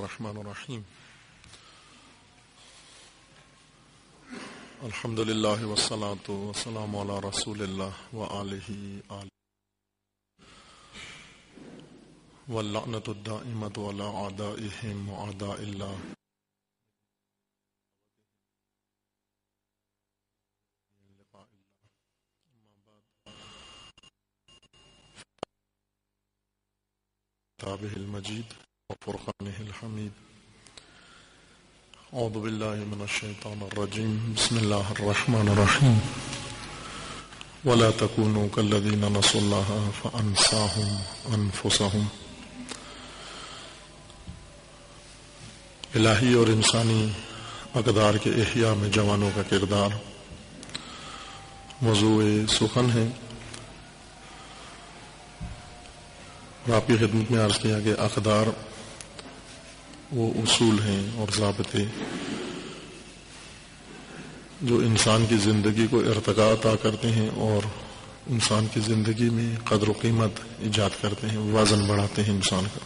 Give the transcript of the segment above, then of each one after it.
الرحمن الرحیم الحمد للہ والصلاة والسلام علی رسول اللہ وآلہ واللعنۃ الدائمۃ علی اعدائہم وأعداء اللہ. کتابہ المجید وفرقانہ الحمید. اعوذ باللہ من الشیطان الرجیم. بسم اللہ الرحمن الرحیم. ولا تکونوا کالذین نسوا اللہ فانساہم انفسہم. الہی اور انسانی اقدار کے احیاء میں جوانوں کا کردار موضوع سخن ہے. اور آپ کی خدمت میں عرض کیا کہ اقدار وہ اصول ہیں اور ضابطے جو انسان کی زندگی کو ارتقاء عطا کرتے ہیں اور انسان کی زندگی میں قدر و قیمت ایجاد کرتے ہیں، وزن بڑھاتے ہیں انسان کا.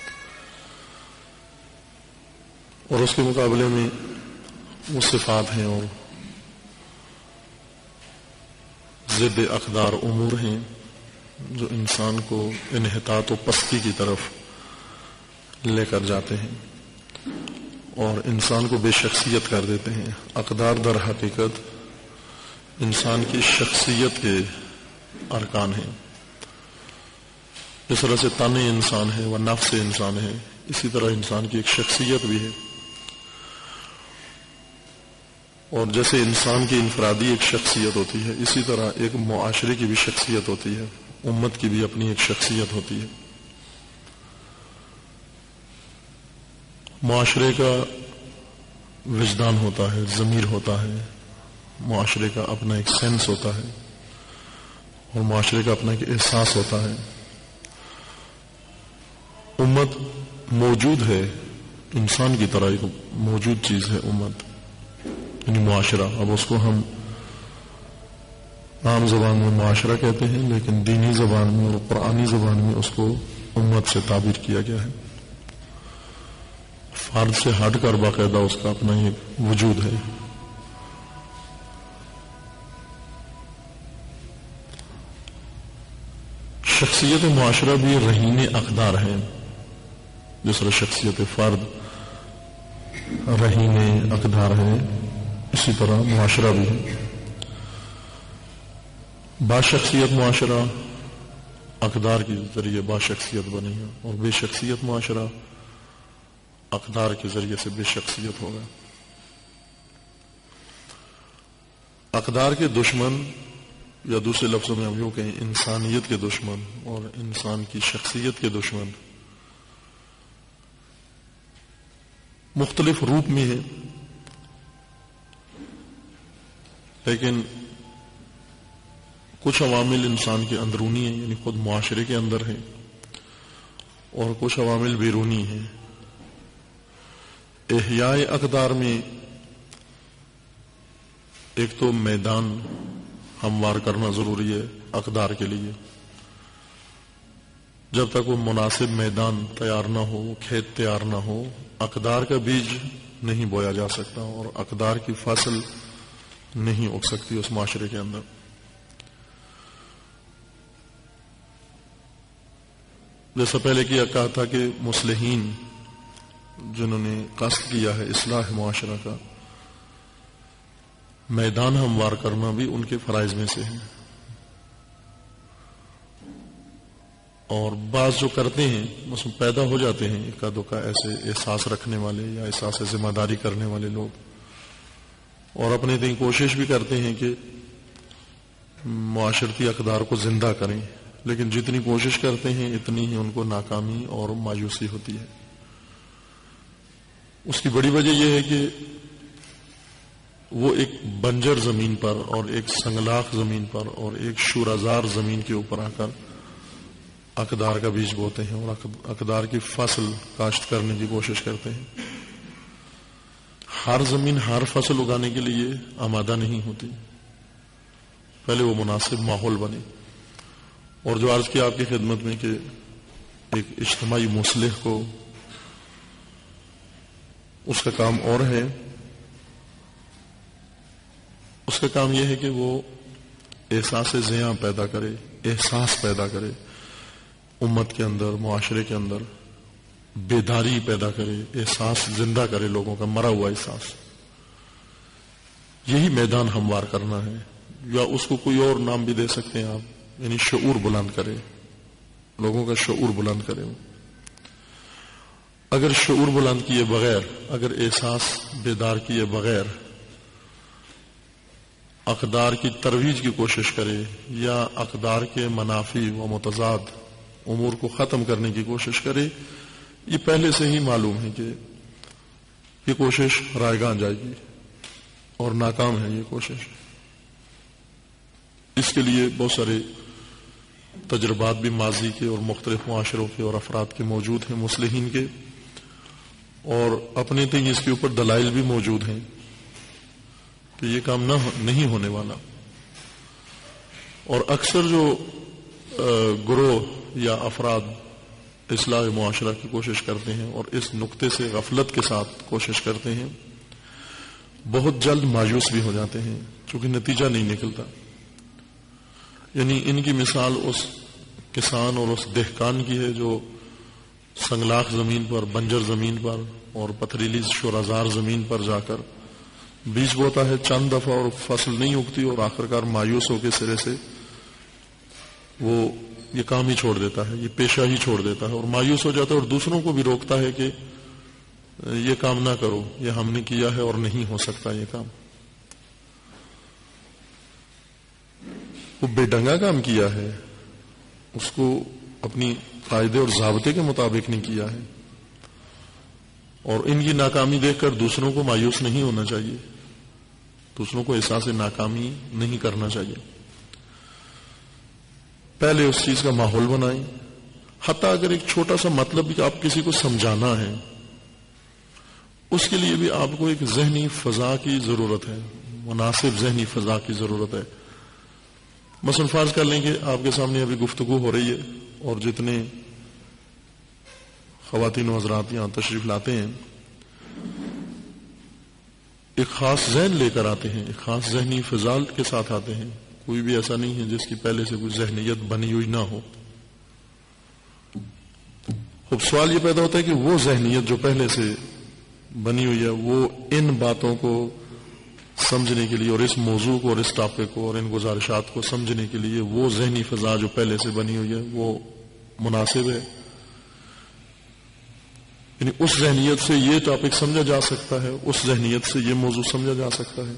اور اس کے مقابلے میں وہ صفات ہیں اور ضد اقدار امور ہیں جو انسان کو انحطاط و پستی کی طرف لے کر جاتے ہیں اور انسان کو بے شخصیت کر دیتے ہیں. اقدار در حقیقت انسان کی شخصیت کے ارکان ہیں. جس طرح سے تن انسان ہے وہ نفس انسان ہے، اسی طرح انسان کی ایک شخصیت بھی ہے. اور جیسے انسان کی انفرادی ایک شخصیت ہوتی ہے، اسی طرح ایک معاشرے کی بھی شخصیت ہوتی ہے، امت کی بھی اپنی ایک شخصیت ہوتی ہے. معاشرے کا وجدان ہوتا ہے، ضمیر ہوتا ہے، معاشرے کا اپنا ایک سینس ہوتا ہے اور معاشرے کا اپنا ایک احساس ہوتا ہے. امت موجود ہے، انسان کی طرح ایک موجود چیز ہے امت، یعنی معاشرہ. اب اس کو ہم عام زبان میں معاشرہ کہتے ہیں، لیکن دینی زبان میں اور قرآنی زبان میں اس کو امت سے تعبیر کیا گیا ہے. فرد سے ہٹ کر باقاعدہ اس کا اپنا ایک وجود ہے. شخصیت معاشرہ بھی رہین اقدار ہے. جس طرح شخصیت فرد رہین اقدار ہے، اسی طرح معاشرہ بھی ہے. باشخصیت معاشرہ اقدار کے ذریعے باشخصیت بنی ہے اور بے شخصیت معاشرہ اقدار کے ذریعے سے بے شخصیت ہوگا. اقدار کے دشمن، یا دوسرے لفظوں میں ہم یوں کہیں انسانیت کے دشمن اور انسان کی شخصیت کے دشمن مختلف روپ میں ہیں، لیکن کچھ عوامل انسان کے اندرونی ہیں، یعنی خود معاشرے کے اندر ہیں، اور کچھ عوامل بیرونی ہیں. احیاء اقدار میں ایک تو میدان ہموار کرنا ضروری ہے اقدار کے لیے. جب تک وہ مناسب میدان تیار نہ ہو، کھیت تیار نہ ہو، اقدار کا بیج نہیں بویا جا سکتا اور اقدار کی فصل نہیں اگ سکتی اس معاشرے کے اندر. جیسا پہلے کہا تھا کہ مصلحین جنہوں نے قصد کیا ہے اصلاح معاشرہ کا، میدان ہموار کرنا بھی ان کے فرائض میں سے ہے. اور بعض جو کرتے ہیں اس میں پیدا ہو جاتے ہیں اکا دکا ایسے احساس رکھنے والے یا احساس ذمہ داری کرنے والے لوگ، اور اپنے تئیں کوشش بھی کرتے ہیں کہ معاشرتی اقدار کو زندہ کریں، لیکن جتنی کوشش کرتے ہیں اتنی ہی ان کو ناکامی اور مایوسی ہوتی ہے. اس کی بڑی وجہ یہ ہے کہ وہ ایک بنجر زمین پر اور ایک سنگلاخ زمین پر اور ایک شورازار زمین کے اوپر آ کر اقدار کا بیج بوتے ہیں اور اقدار کی فصل کاشت کرنے کی کوشش کرتے ہیں. ہر زمین ہر فصل اگانے کے لیے آمادہ نہیں ہوتی، پہلے وہ مناسب ماحول بنے. اور جو عرض کیا آپ کی خدمت میں کہ ایک اجتماعی مصلح کو اس کا کام اور ہے. اس کا کام یہ ہے کہ وہ احساس زیاں پیدا کرے، احساس پیدا کرے امت کے اندر، معاشرے کے اندر، بیداری پیدا کرے، احساس زندہ کرے لوگوں کا، مرا ہوا احساس. یہی میدان ہموار کرنا ہے، یا اس کو کوئی اور نام بھی دے سکتے ہیں آپ، یعنی شعور بلند کرے، لوگوں کا شعور بلند کرے. اگر شعور بلند کیے بغیر، اگر احساس بیدار کیے بغیر اقدار کی ترویج کی کوشش کرے یا اقدار کے منافی و متضاد امور کو ختم کرنے کی کوشش کرے، یہ پہلے سے ہی معلوم ہے کہ یہ کوشش رائیگاں جائے گی اور ناکام ہے یہ کوشش. اس کے لیے بہت سارے تجربات بھی ماضی کے اور مختلف معاشروں کے اور افراد کے موجود ہیں، مصلحین کے، اور اپنے تئیں اس کے اوپر دلائل بھی موجود ہیں کہ یہ کام نہیں ہونے والا. اور اکثر جو گروہ یا افراد اصلاح معاشرہ کی کوشش کرتے ہیں اور اس نقطے سے غفلت کے ساتھ کوشش کرتے ہیں، بہت جلد مایوس بھی ہو جاتے ہیں چونکہ نتیجہ نہیں نکلتا. یعنی ان کی مثال اس کسان اور اس دہقان کی ہے جو سنگلاخ زمین پر، بنجر زمین پر اور پتھریلی شورازار زمین پر جا کر بیج بوتا ہے چند دفعہ اور فصل نہیں اگتی، اور آخرکار مایوس ہو کے سرے سے وہ یہ کام ہی چھوڑ دیتا ہے، یہ پیشہ ہی چھوڑ دیتا ہے اور مایوس ہو جاتا ہے، اور دوسروں کو بھی روکتا ہے کہ یہ کام نہ کرو، یہ ہم نے کیا ہے اور نہیں ہو سکتا یہ کام. وہ بے ڈنگا کام کیا ہے، اس کو اپنی قاعدے اور ضابطے کے مطابق نہیں کیا ہے. اور ان کی ناکامی دیکھ کر دوسروں کو مایوس نہیں ہونا چاہیے، دوسروں کو احساس ناکامی نہیں کرنا چاہیے. پہلے اس چیز کا ماحول بنائیں. حتیٰ اگر ایک چھوٹا سا مطلب بھی آپ کسی کو سمجھانا ہے، اس کے لیے بھی آپ کو ایک ذہنی فضا کی ضرورت ہے، مناسب ذہنی فضا کی ضرورت ہے. مثلا فرض کر لیں کہ آپ کے سامنے ابھی گفتگو ہو رہی ہے اور جتنے خواتین و حضرات یہاں تشریف لاتے ہیں ایک خاص ذہن لے کر آتے ہیں، ایک خاص ذہنی فضا کے ساتھ آتے ہیں. کوئی بھی ایسا نہیں ہے جس کی پہلے سے کوئی ذہنیت بنی ہوئی نہ ہو. اب سوال یہ پیدا ہوتا ہے کہ وہ ذہنیت جو پہلے سے بنی ہوئی ہے وہ ان باتوں کو سمجھنے کے لیے اور اس موضوع کو اور اس ٹاپک کو اور ان گزارشات کو سمجھنے کے لیے وہ ذہنی فضا جو پہلے سے بنی ہوئی ہے وہ مناسب ہے. یعنی اس ذہنیت سے یہ ٹاپک سمجھا جا سکتا ہے، اس ذہنیت سے یہ موضوع سمجھا جا سکتا ہے.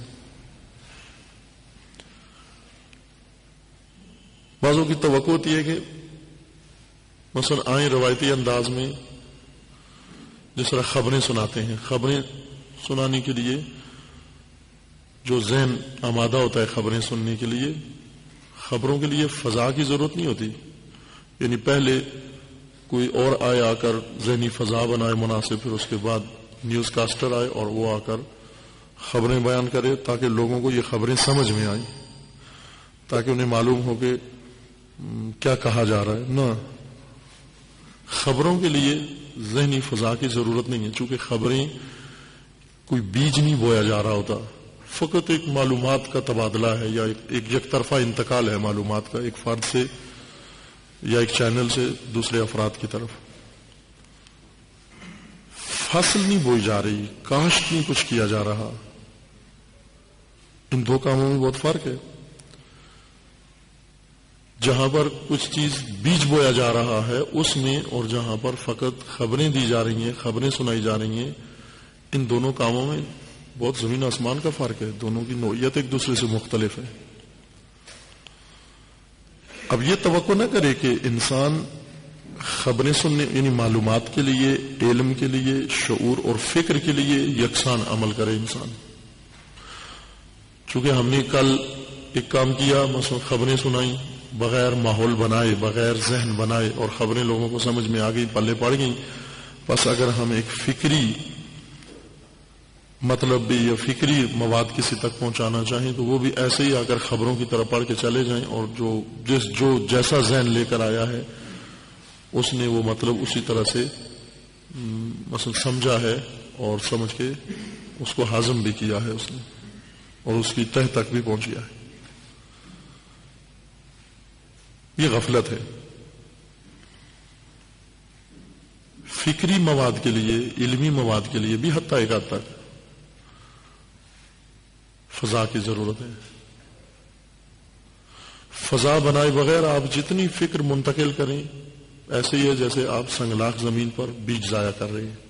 بعضوں کی توقع ہوتی ہے کہ مثلا آئیں روایتی انداز میں جس طرح خبریں سناتے ہیں، خبریں سنانے کے لیے جو ذہن آمادہ ہوتا ہے خبریں سننے کے لیے، خبروں کے لیے فضا کی ضرورت نہیں ہوتی. یعنی پہلے کوئی اور آئے آ کر ذہنی فضا بنائے مناسب، پھر اس کے بعد نیوز کاسٹر آئے اور وہ آ کر خبریں بیان کرے تاکہ لوگوں کو یہ خبریں سمجھ میں آئیں، تاکہ انہیں معلوم ہو کہ کیا کہا جا رہا ہے. نہ، خبروں کے لیے ذہنی فضا کی ضرورت نہیں ہے، چونکہ خبریں کوئی بیج نہیں بویا جا رہا ہوتا، فقط ایک معلومات کا تبادلہ ہے یا ایک یک طرفہ انتقال ہے معلومات کا، ایک فرد سے یا ایک چینل سے دوسرے افراد کی طرف. فصل نہیں بوئی جا رہی، کاشت نہیں کچھ کیا جا رہا. ان دو کاموں میں بہت فرق ہے. جہاں پر کچھ چیز بیج بویا جا رہا ہے اس میں، اور جہاں پر فقط خبریں دی جا رہی ہیں، خبریں سنائی جا رہی ہیں، ان دونوں کاموں میں بہت زمین آسمان کا فرق ہے. دونوں کی نوعیت ایک دوسرے سے مختلف ہے. اب یہ توقع نہ کرے کہ انسان خبریں سننے یعنی معلومات کے لیے، علم کے لیے، شعور اور فکر کے لیے یکساں عمل کرے انسان. چونکہ ہم نے کل ایک کام کیا، مثلا خبریں سنائیں، بغیر ماحول بنائے، بغیر ذہن بنائے، اور خبریں لوگوں کو سمجھ میں آ گئی، پلے پڑ گئیں. بس اگر ہم ایک فکری مطلب بھی یا فکری مواد کسی تک پہنچانا چاہیں تو وہ بھی ایسے ہی آ کر خبروں کی طرف پڑھ کے چلے جائیں، اور جو جیسا ذہن لے کر آیا ہے اس نے وہ مطلب اسی طرح سے مثلا سمجھا ہے اور سمجھ کے اس کو ہضم بھی کیا ہے اس نے، اور اس کی تہ تک بھی پہنچ گیا ہے. یہ غفلت ہے. فکری مواد کے لیے، علمی مواد کے لیے بھی حتیٰ ایک حد تک فضا کی ضرورت ہے. فضا بنائے بغیر آپ جتنی فکر منتقل کریں ایسے ہی ہے جیسے آپ سنگلاخ زمین پر بیج ضائع کر رہے ہیں.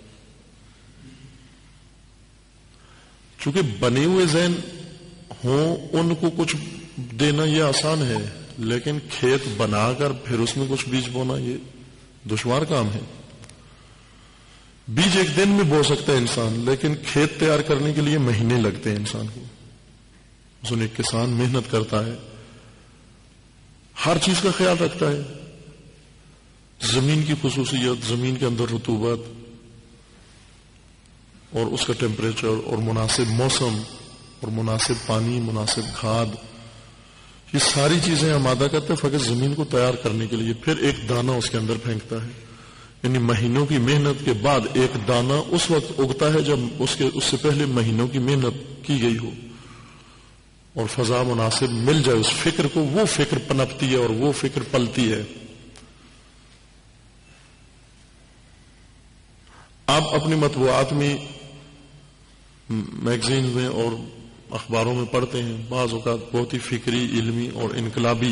چونکہ بنے ہوئے ذہن ہوں ان کو کچھ دینا یہ آسان ہے، لیکن کھیت بنا کر پھر اس میں کچھ بیج بونا یہ دشوار کام ہے. بیج ایک دن میں بو سکتا ہے انسان، لیکن کھیت تیار کرنے کے لیے مہینے لگتے ہیں انسان کو. اس میں ایک کسان محنت کرتا ہے، ہر چیز کا خیال رکھتا ہے، زمین کی خصوصیت، زمین کے اندر رطوبت اور اس کا ٹیمپریچر اور مناسب موسم اور مناسب پانی، مناسب کھاد، یہ ساری چیزیں آمادہ کرتے ہیں فقط زمین کو تیار کرنے کے لیے. پھر ایک دانہ اس کے اندر پھینکتا ہے. یعنی مہینوں کی محنت کے بعد ایک دانہ اس وقت اگتا ہے جب اس سے پہلے مہینوں کی محنت کی گئی ہو اور فضا مناسب مل جائے اس فکر کو. وہ فکر پنپتی ہے اور وہ فکر پلتی ہے. آپ اپنی مطبوعات میں، میگزین میں اور اخباروں میں پڑھتے ہیں بعض اوقات بہت ہی فکری، علمی اور انقلابی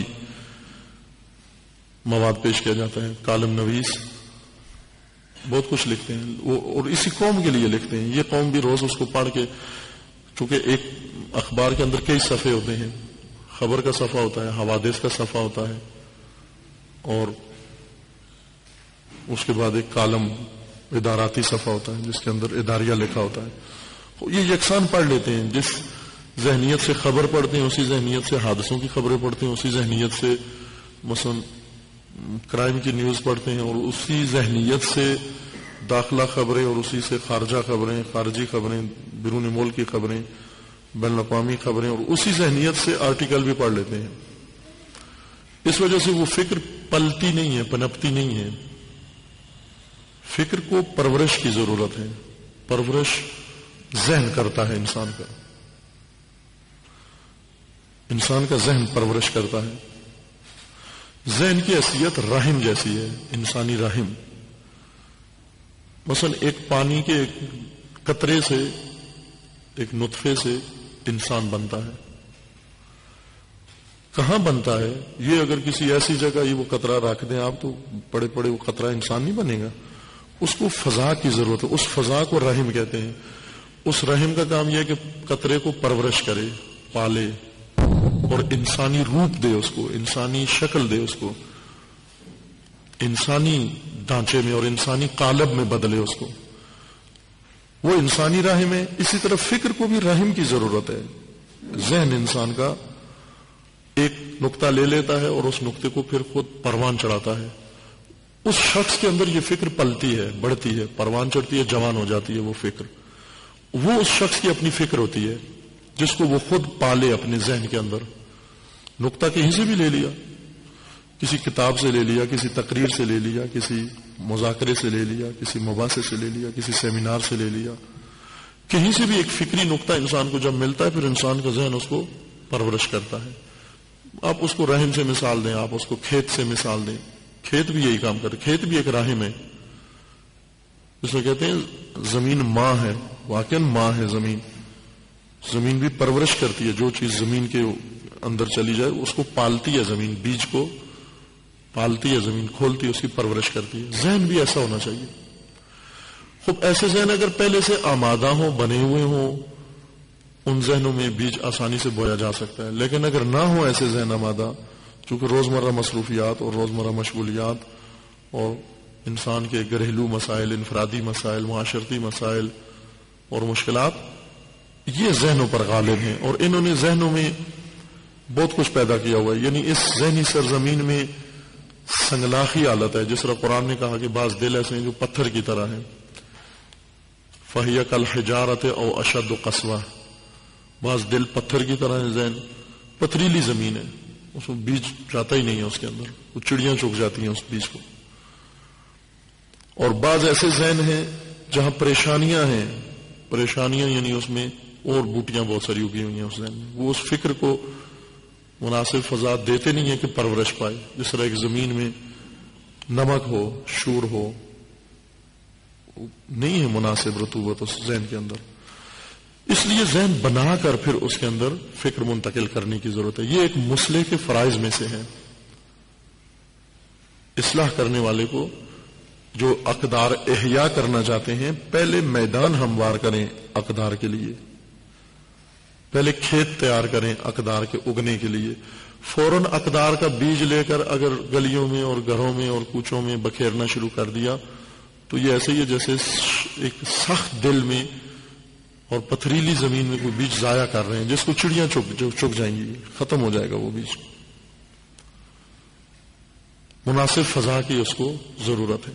مواد پیش کیا جاتا ہے. کالم نویس بہت کچھ لکھتے ہیں اور اسی قوم کے لیے لکھتے ہیں. یہ قوم بھی روز اس کو پڑھ کے، چونکہ ایک اخبار کے اندر کئی صفحے ہوتے ہیں، خبر کا صفحہ ہوتا ہے، حوادث کا صفحہ ہوتا ہے، اور اس کے بعد ایک کالم اداراتی صفحہ ہوتا ہے جس کے اندر اداریہ لکھا ہوتا ہے. یہ یکساں پڑھ لیتے ہیں. جس ذہنیت سے خبر پڑھتے ہیں اسی ذہنیت سے حادثوں کی خبریں پڑھتے ہیں، اسی ذہنیت سے مثلا کرائم کی نیوز پڑھتے ہیں، اور اسی ذہنیت سے داخلہ خبریں اور اسی سے خارجہ خبریں، خارجی خبریں، بیرون ملک کی خبریں، بین الاقوامی خبریں، اور اسی ذہنیت سے آرٹیکل بھی پڑھ لیتے ہیں. اس وجہ سے وہ فکر پلتی نہیں ہے، پنپتی نہیں ہے. فکر کو پرورش کی ضرورت ہے. پرورش ذہن کرتا ہے انسان کا. انسان کا ذہن پرورش کرتا ہے. ذہن کی حیثیت رحم جیسی ہے، انسانی رحم. مثلا ایک پانی کے ایک قطرے سے، ایک نطفے سے انسان بنتا ہے. کہاں بنتا ہے؟ یہ اگر کسی ایسی جگہ یہ وہ قطرہ رکھ دیں آپ تو بڑے بڑے وہ قطرہ انسان نہیں بنے گا. اس کو فضا کی ضرورت ہے. اس فضا کو رحم کہتے ہیں. اس رحم کا کام یہ ہے کہ قطرے کو پرورش کرے، پالے اور انسانی روپ دے، اس کو انسانی شکل دے، اس کو انسانی ڈھانچے میں اور انسانی قالب میں بدلے اس کو. وہ انسانی رحم ہے. اسی طرح فکر کو بھی رحم کی ضرورت ہے. ذہن انسان کا ایک نقطہ لے لیتا ہے اور اس نقطے کو پھر خود پروان چڑھاتا ہے. اس شخص کے اندر یہ فکر پلتی ہے، بڑھتی ہے، پروان چڑھتی ہے، جوان ہو جاتی ہے. وہ فکر، وہ اس شخص کی اپنی فکر ہوتی ہے جس کو وہ خود پالے اپنے ذہن کے اندر. نقطہ کہیں سے بھی لے لیا، کسی کتاب سے لے لیا، کسی تقریر سے لے لیا، کسی مذاکرے سے لے لیا، کسی مباحثے سے لے لیا، کسی سیمینار سے لے لیا. کہیں سے بھی ایک فکری نقطہ انسان کو جب ملتا ہے پھر انسان کا ذہن اس کو پرورش کرتا ہے. آپ اس کو رحم سے مثال دیں، آپ اس کو کھیت سے مثال دیں. کھیت بھی یہی کام کرے. کھیت بھی ایک رحم ہے. اس میں کہتے ہیں زمین ماں ہے. واقعاً ماں ہے زمین. زمین بھی پرورش کرتی ہے. جو چیز زمین کے اندر چلی جائے اس کو پالتی ہے زمین. بیج کو پالتی ہے زمین، کھولتی ہے، اس کی پرورش کرتی ہے. ذہن بھی ایسا ہونا چاہیے. خوب ایسے ذہن اگر پہلے سے آمادہ ہوں، بنے ہوئے ہوں، ان ذہنوں میں بیج آسانی سے بویا جا سکتا ہے. لیکن اگر نہ ہو ایسے ذہن آمادہ، چونکہ روزمرہ مصروفیات اور روزمرہ مشغولیات اور انسان کے گھریلو مسائل، انفرادی مسائل، معاشرتی مسائل اور مشکلات یہ ذہنوں پر غالب ہیں، اور انہوں نے ذہنوں میں بہت کچھ پیدا کیا ہوا ہے. یعنی اس ذہنی سرزمین میں سنگلاخی حالت ہے. جس طرح قرآن نے کہا کہ بعض دل ایسے ہیں جو پتھر کی طرح ہیں. فَهِيَ كَالْحِجَارَةِ أَوْ أَشَدُّ قَسْوَةً. بعض دل پتھر کی طرح ہے. ذہن پتھریلی زمین ہے، اس میں بیج جاتا ہی نہیں ہے اس کے اندر. وہ چڑیاں چگ جاتی ہیں اس بیج کو. اور بعض ایسے ذہن ہیں جہاں پریشانیاں ہیں، پریشانیاں یعنی اس میں اور بوٹیاں بہت ساری اگی ہوئی ہیں اس ذہن میں، وہ اس فکر کو مناسب فضا دیتے نہیں ہیں کہ پرورش پائے. جس طرح ایک زمین میں نمک ہو، شور ہو، نہیں ہے مناسب رطوبت اس ذہن کے اندر. اس لیے ذہن بنا کر پھر اس کے اندر فکر منتقل کرنے کی ضرورت ہے. یہ ایک مصلح کے فرائض میں سے ہے. اصلاح کرنے والے کو جو اقدار احیا کرنا چاہتے ہیں، پہلے میدان ہموار کریں اقدار کے لیے، پہلے کھیت تیار کریں اقدار کے اگنے کے لیے. فوراً اقدار کا بیج لے کر اگر گلیوں میں اور گھروں میں اور کوچوں میں بکھیرنا شروع کر دیا تو یہ ایسے ہی ہے جیسے ایک سخت دل میں اور پتھریلی زمین میں کوئی بیج ضائع کر رہے ہیں جس کو چڑیاں چگ جائیں گی، ختم ہو جائے گا وہ بیج. مناسب فضا کی اس کو ضرورت ہے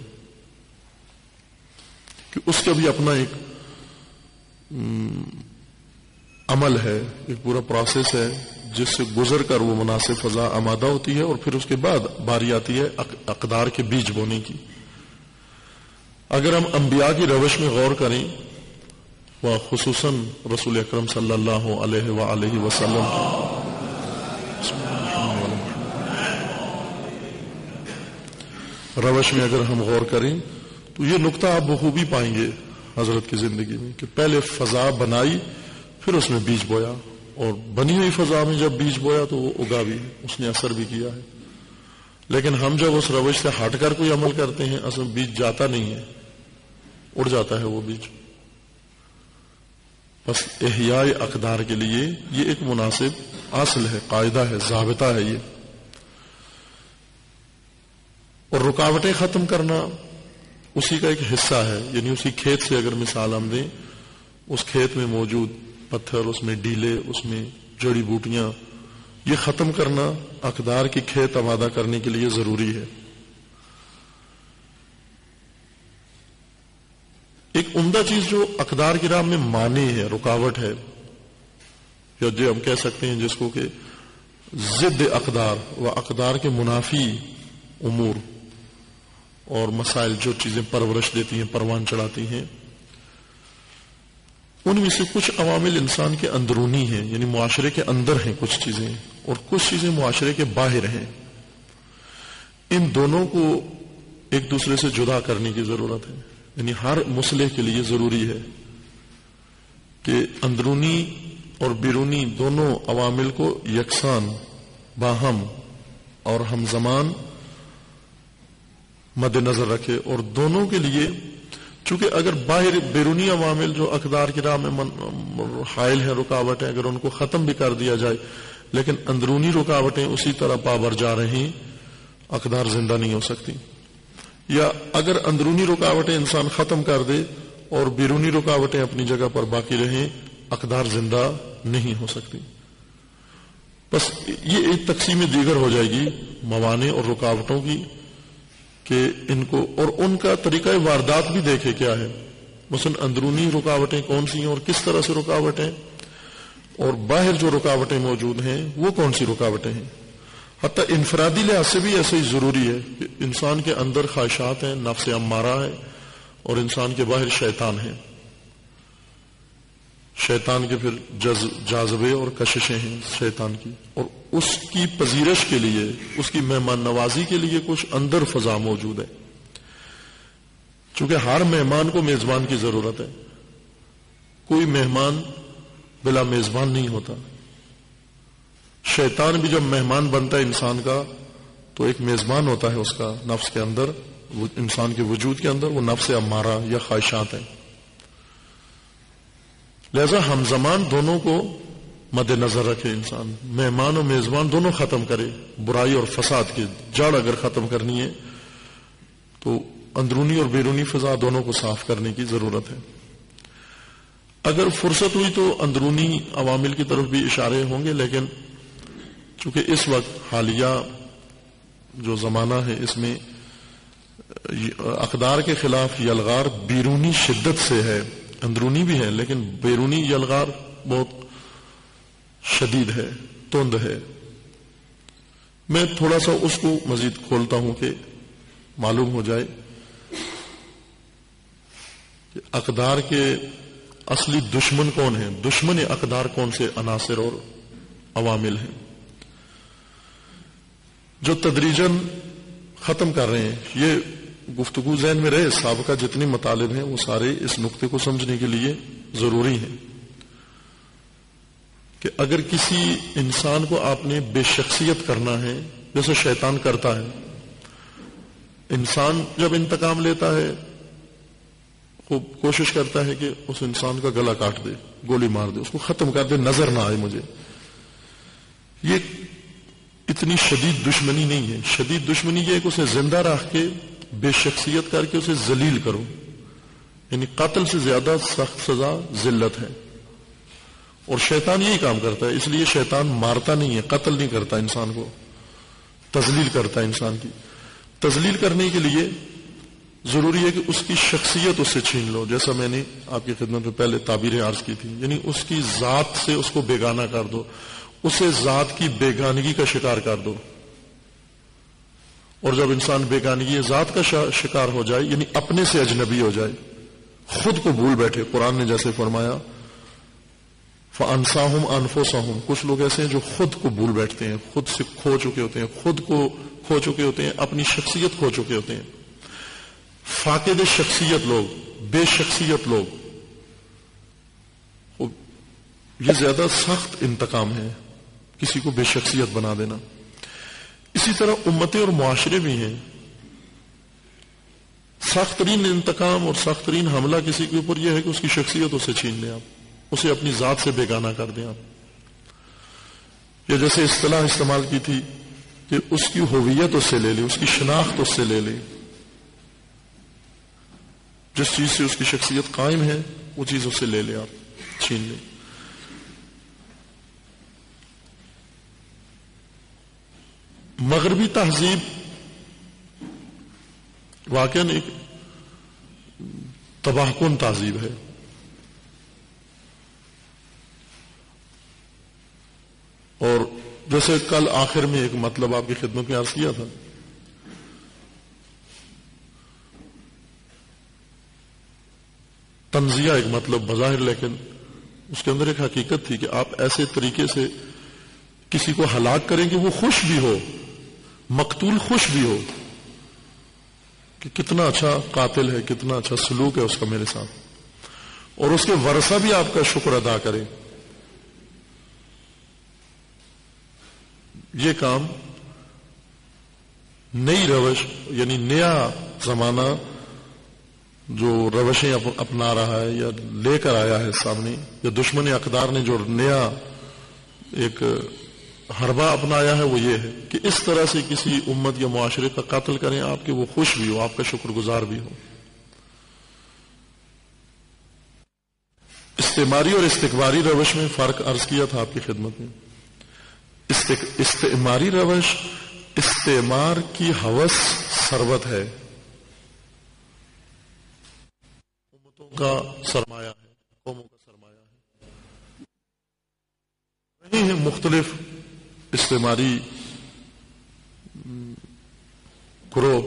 کہ اس کا بھی اپنا ایک عمل ہے، ایک پورا پروسیس ہے جس سے گزر کر وہ مناسب فضا آمادہ ہوتی ہے، اور پھر اس کے بعد باری آتی ہے اقدار کے بیج بونے کی. اگر ہم انبیاء کی روش میں غور کریں، وہ خصوصاً رسول اکرم صلی اللہ علیہ وآلہ وسلم روش میں اگر ہم غور کریں تو یہ نقطہ آپ بخوبی پائیں گے حضرت کی زندگی میں کہ پہلے فضا بنائی، پھر اس میں بیج بویا، اور بنی ہوئی فضا میں جب بیج بویا تو وہ اگا بھی، اس نے اثر بھی کیا ہے. لیکن ہم جب اس روش سے ہٹ کر کوئی عمل کرتے ہیں، اصل بیج جاتا نہیں ہے، اڑ جاتا ہے وہ بیج. بس احیاء اقدار کے لیے یہ ایک مناسب اصل ہے، قاعدہ ہے، ضابطہ ہے یہ. اور رکاوٹیں ختم کرنا اسی کا ایک حصہ ہے. یعنی اسی کھیت سے اگر مثال ہم دیں، اس کھیت میں موجود پتھر، اس میں ڈیلے، اس میں جڑی بوٹیاں، یہ ختم کرنا اقدار کی کھیت آمادہ کرنے کے لیے ضروری ہے. ایک عمدہ چیز جو اقدار کی راہ میں مانع ہے، رکاوٹ ہے، یا جو ہم کہہ سکتے ہیں جس کو کہ ضد اقدار و اقدار کے منافی امور اور مسائل، جو چیزیں پرورش دیتی ہیں، پروان چڑھاتی ہیں، ان میں سے کچھ عوامل انسان کے اندرونی ہیں، یعنی معاشرے کے اندر ہیں کچھ چیزیں، اور کچھ چیزیں معاشرے کے باہر ہیں. ان دونوں کو ایک دوسرے سے جدا کرنے کی ضرورت ہے. یعنی ہر مصلح کے لیے ضروری ہے کہ اندرونی اور بیرونی دونوں عوامل کو یکساں، باہم اور ہم زمان مد نظر رکھے. اور دونوں کے لیے، چونکہ اگر باہر بیرونی عوامل جو اقدار کی راہ میں حائل ہیں، رکاوٹیں، اگر ان کو ختم بھی کر دیا جائے لیکن اندرونی رکاوٹیں اسی طرح پابر جا رہیں، اقدار زندہ نہیں ہو سکتی. یا اگر اندرونی رکاوٹیں انسان ختم کر دے اور بیرونی رکاوٹیں اپنی جگہ پر باقی رہیں، اقدار زندہ نہیں ہو سکتی. بس یہ ایک تقسیم دیگر ہو جائے گی موانع اور رکاوٹوں کی، کہ ان کو اور ان کا طریقہ واردات بھی دیکھے کیا ہے. مثلا اندرونی رکاوٹیں کون سی ہیں اور کس طرح سے رکاوٹیں، اور باہر جو رکاوٹیں موجود ہیں وہ کون سی رکاوٹیں ہیں. حتیٰ انفرادی لحاظ سے بھی ایسے ہی ضروری ہے کہ انسان کے اندر خواہشات ہیں، نفس امارہ ہے، اور انسان کے باہر شیطان ہے. شیطان کے پھر جاذبے اور کششیں ہیں شیطان کی، اور اس کی پذیرش کے لیے، اس کی مہمان نوازی کے لیے کچھ اندر فضا موجود ہے. چونکہ ہر مہمان کو میزبان کی ضرورت ہے، کوئی مہمان بلا میزبان نہیں ہوتا. شیطان بھی جب مہمان بنتا ہے انسان کا تو ایک میزبان ہوتا ہے اس کا نفس کے اندر، انسان کے وجود کے اندر، وہ نفس امارہ یا خواہشات ہیں. لہذا ہم زمان دونوں کو مد نظر رکھے انسان، مہمان اور میزبان دونوں ختم کرے. برائی اور فساد کی جڑ اگر ختم کرنی ہے تو اندرونی اور بیرونی فضا دونوں کو صاف کرنے کی ضرورت ہے. اگر فرصت ہوئی تو اندرونی عوامل کی طرف بھی اشارے ہوں گے، لیکن چونکہ اس وقت حالیہ جو زمانہ ہے اس میں اقدار کے خلاف یلغار بیرونی شدت سے ہے، اندرونی بھی ہے لیکن بیرونی یلغار بہت شدید ہے، تند ہے. میں تھوڑا سا اس کو مزید کھولتا ہوں کہ معلوم ہو جائے. کہ اقدار کے اصلی دشمن کون ہیں، دشمن اقدار کون سے عناصر اور عوامل ہیں جو تدریجاً ختم کر رہے ہیں. یہ گفتگو ذہن میں رہے، سابقہ جتنے مطالب ہیں وہ سارے اس نقطے کو سمجھنے کے لیے ضروری ہیں کہ اگر کسی انسان کو آپ نے بے شخصیت کرنا ہے، جیسے شیطان کرتا ہے. انسان جب انتقام لیتا ہے وہ کوشش کرتا ہے کہ اس انسان کا گلا کاٹ دے، گولی مار دے، اس کو ختم کر دے، نظر نہ آئے مجھے. یہ اتنی شدید دشمنی نہیں ہے. شدید دشمنی یہ ہے کہ اسے زندہ رکھ کے بے شخصیت کر کے اسے ذلیل کرو. یعنی قتل سے زیادہ سخت سزا ذلت ہے، اور شیطان یہی کام کرتا ہے. اس لیے شیطان مارتا نہیں ہے، قتل نہیں کرتا، انسان کو تذلیل کرتا ہے. انسان کی تذلیل کرنے کے لیے ضروری ہے کہ اس کی شخصیت اس سے چھین لو، جیسا میں نے آپ کی خدمت میں پہلے تعبیریں عرض کی تھی. یعنی اس کی ذات سے اس کو بیگانہ کر دو، اسے ذات کی بیگانگی کا شکار کر دو. اور جب انسان بیگانگی ذات کا شکار ہو جائے، یعنی اپنے سے اجنبی ہو جائے، خود کو بھول بیٹھے. قرآن نے جیسے فرمایا فَأَنْسَاهُمْ أَنفُسَهُمْ، کچھ لوگ ایسے ہیں جو خود کو بھول بیٹھتے ہیں، خود سے کھو چکے ہوتے ہیں، خود کو کھو چکے ہوتے ہیں، اپنی شخصیت کھو چکے ہوتے ہیں. فاقد شخصیت لوگ، بے شخصیت لوگ، یہ زیادہ سخت انتقام ہے کسی کو بے شخصیت بنا دینا. اسی طرح امتیں اور معاشرے بھی ہیں. سخت ترین انتقام اور سخت ترین حملہ کسی کے اوپر یہ ہے کہ اس کی شخصیت اسے چھین لیں، آپ اسے اپنی ذات سے بیگانہ کر دیں. آپ یا جیسے اصطلاح استعمال کی تھی کہ اس کی ہویت اس سے لے لیں، اس کی شناخت اس سے لے لیں. جس چیز سے اس کی شخصیت قائم ہے وہ چیز اس سے لے لیں، آپ چھین لیں. مغربی تہذیب واقعاً ایک تباہ کن تہذیب ہے. اور جیسے کل آخر میں ایک مطلب آپ کی خدمت میں عرض کیا تھا، تنزیہ ایک مطلب بظاہر، لیکن اس کے اندر ایک حقیقت تھی کہ آپ ایسے طریقے سے کسی کو ہلاک کریں کہ وہ خوش بھی ہو، مقتول خوش بھی ہو کہ کتنا اچھا قاتل ہے، کتنا اچھا سلوک ہے اس کا میرے ساتھ، اور اس کے ورثہ بھی آپ کا شکر ادا کریں. یہ کام نئی روش، یعنی نیا زمانہ جو روشیں اپنا رہا ہے یا لے کر آیا ہے سامنے، یا دشمن اقدار نے جو نیا ایک حربہ اپنایا ہے، وہ یہ ہے کہ اس طرح سے کسی امت یا معاشرے کا قتل کریں آپ کہ وہ خوش بھی ہو، آپ کا شکر گزار بھی ہو. استعماری اور استکباری روش میں فرق عرض کیا تھا آپ کی خدمت میں. استعماری روش استعمار کی ہوس ثروت ہے، امتوں کا سرمایہ ہے، قوموں کا سرمایہ ہے. نہیں ہے مختلف استعماری گروہ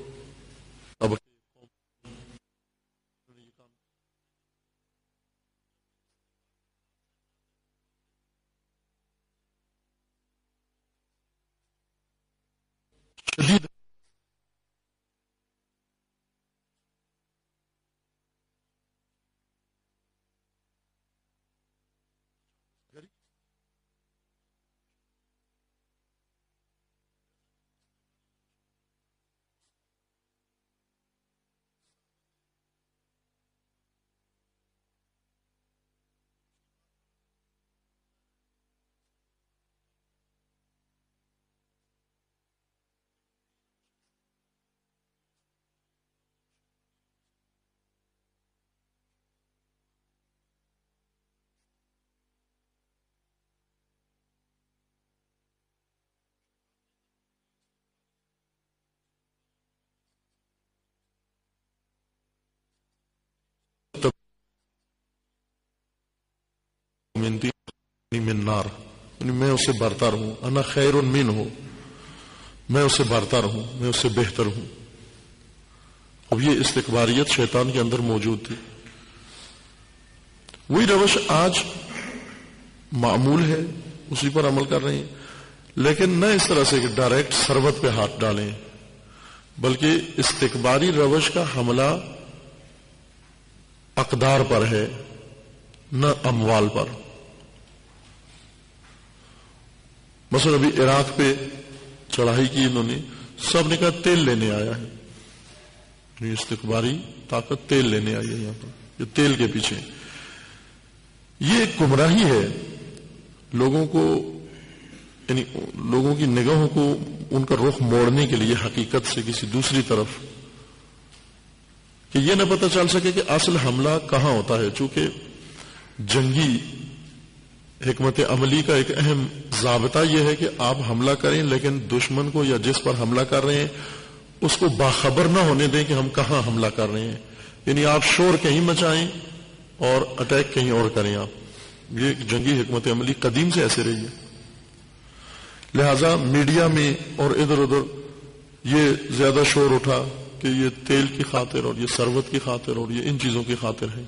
شدید من نار، یعنی میں اسے برتر ہوں، انا خیر من ہوں، میں اسے برتر ہوں، میں اسے بہتر ہوں. اب یہ استکباریت شیطان کے اندر موجود تھی. وہی روش آج معمول ہے، اسی پر عمل کر رہے ہیں، لیکن نہ اس طرح سے کہ ڈائریکٹ ثروت پہ ہاتھ ڈالیں، بلکہ استکباری روش کا حملہ اقدار پر ہے، نہ اموال پر۔ مثلا ابھی عراق پہ چڑھائی کی انہوں نے، سب نے کہا تیل لینے آیا ہے، یہ استکباری طاقت تیل لینے آئی ہے یہاں پر، یہ تیل کے پیچھے، یہ ایک گمراہی ہے لوگوں کو، یعنی لوگوں کی نگاہوں کو ان کا رخ موڑنے کے لیے حقیقت سے کسی دوسری طرف، کہ یہ نہ پتہ چل سکے کہ اصل حملہ کہاں ہوتا ہے۔ چونکہ جنگی حکمت عملی کا ایک اہم ضابطہ یہ ہے کہ آپ حملہ کریں، لیکن دشمن کو یا جس پر حملہ کر رہے ہیں اس کو باخبر نہ ہونے دیں کہ ہم کہاں حملہ کر رہے ہیں، یعنی آپ شور کہیں مچائیں اور اٹیک کہیں اور کریں۔ آپ یہ جنگی حکمت عملی قدیم سے ایسے رہی ہے، لہذا میڈیا میں اور ادھر ادھر یہ زیادہ شور اٹھا کہ یہ تیل کی خاطر اور یہ ثروت کی خاطر اور یہ ان چیزوں کی خاطر ہے۔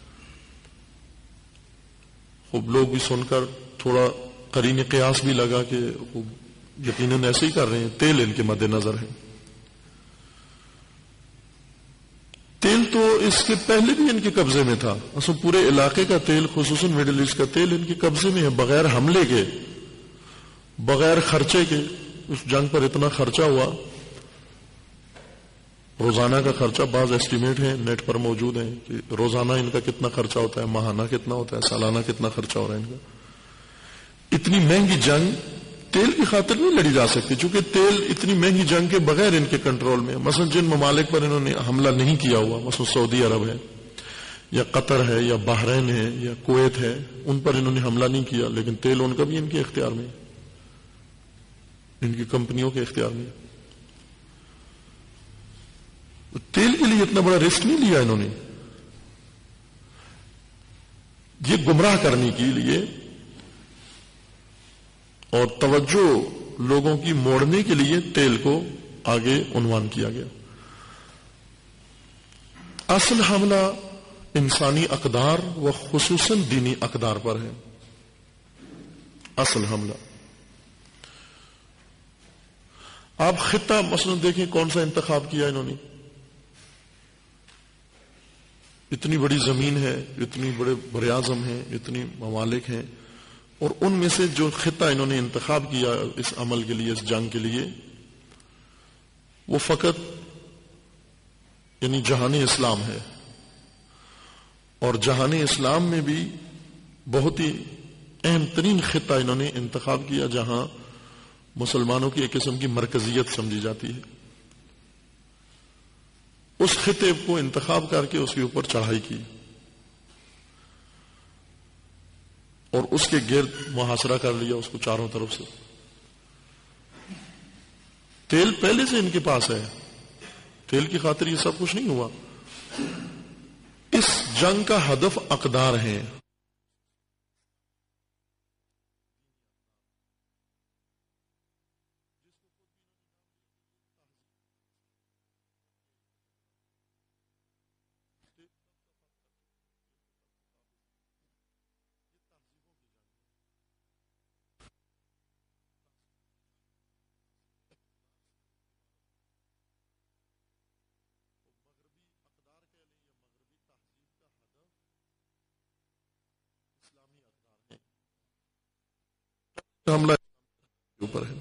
خوب لوگ بھی سن کر تھوڑا قرین قیاس بھی لگا کہ یقیناً ایسے ہی کر رہے ہیں، تیل ان کے مد نظر ہے۔ تیل تو اس کے پہلے بھی ان کے قبضے میں تھا، اصل پورے علاقے کا تیل، خصوصاً مڈل ایسٹ کا تیل ان کے قبضے میں ہے، بغیر حملے کے، بغیر خرچے کے۔ اس جنگ پر اتنا خرچہ ہوا، روزانہ کا خرچہ بعض ایسٹیمیٹ ہیں نیٹ پر موجود ہیں کہ روزانہ ان کا کتنا خرچہ ہوتا ہے، ماہانہ کتنا ہوتا ہے، سالانہ کتنا خرچہ ہو رہا ہے ان کا۔ اتنی مہنگی جنگ تیل کی خاطر نہیں لڑی جا سکتی، چونکہ تیل اتنی مہنگی جنگ کے بغیر ان کے کنٹرول میں، مثلا جن ممالک پر انہوں نے حملہ نہیں کیا ہوا، مثلا سعودی عرب ہے یا قطر ہے یا بحرین ہے یا کویت ہے، ان پر انہوں نے حملہ نہیں کیا، لیکن تیل ان کا بھی ان کے اختیار میں، ان کی کمپنیوں کے اختیار میں۔ تیل کے لیے اتنا بڑا رسک نہیں لیا انہوں نے، یہ گمراہ کرنے کے لیے اور توجہ لوگوں کی موڑنے کے لیے تیل کو آگے عنوان کیا گیا۔ اصل حملہ انسانی اقدار و خصوصاً دینی اقدار پر ہے، اصل حملہ۔ آپ خطہ مثلا دیکھیں کون سا انتخاب کیا انہوں نے، اتنی بڑی زمین ہے، اتنی بڑے براعظم ہیں، اتنی ممالک ہیں، اور ان میں سے جو خطہ انہوں نے انتخاب کیا اس عمل کے لیے، اس جنگ کے لیے، وہ فقط یعنی جہان اسلام ہے۔ اور جہان اسلام میں بھی بہت ہی اہم ترین خطہ انہوں نے انتخاب کیا جہاں مسلمانوں کی ایک قسم کی مرکزیت سمجھی جاتی ہے، اس خطے کو انتخاب کر کے اس کے اوپر چڑھائی کی اور اس کے گرد محاصرہ کر لیا اس کو چاروں طرف سے۔ تیل پہلے سے ان کے پاس ہے، تیل کی خاطر یہ سب کچھ نہیں ہوا، اس جنگ کا ہدف اقدار ہیں۔ حملہ اوپر ہے،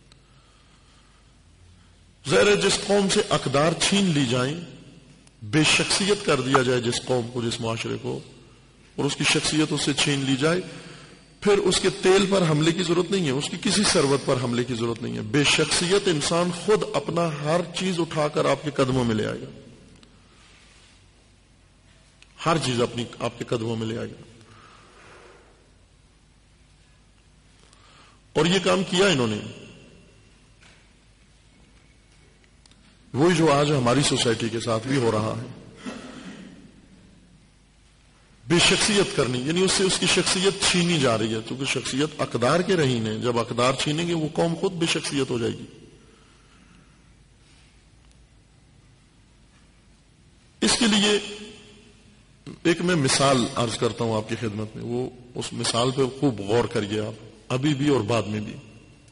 ظاہر ہے جس قوم سے اقدار چھین لی جائیں، بے شخصیت کر دیا جائے جس قوم کو، جس معاشرے کو، اور اس کی شخصیت اس سے چھین لی جائے، پھر اس کے تیل پر حملے کی ضرورت نہیں ہے، اس کی کسی ثروت پر حملے کی ضرورت نہیں ہے۔ بے شخصیت انسان خود اپنا ہر چیز اٹھا کر آپ کے قدموں میں لے آئے گا، ہر چیز اپنی آپ کے قدموں میں لے آئے گا، اور یہ کام کیا انہوں نے۔ وہی جو آج ہماری سوسائٹی کے ساتھ بھی ہو رہا ہے، بے شخصیت کرنی، یعنی اس سے اس کی شخصیت چھینی جا رہی ہے، کیونکہ شخصیت اقدار کے رہین ہے، جب اقدار چھینیں گے وہ قوم خود بے شخصیت ہو جائے گی۔ اس کے لیے ایک میں مثال عرض کرتا ہوں آپ کی خدمت میں، وہ اس مثال پہ خوب غور کریے آپ، ابھی بھی اور بعد میں بھی.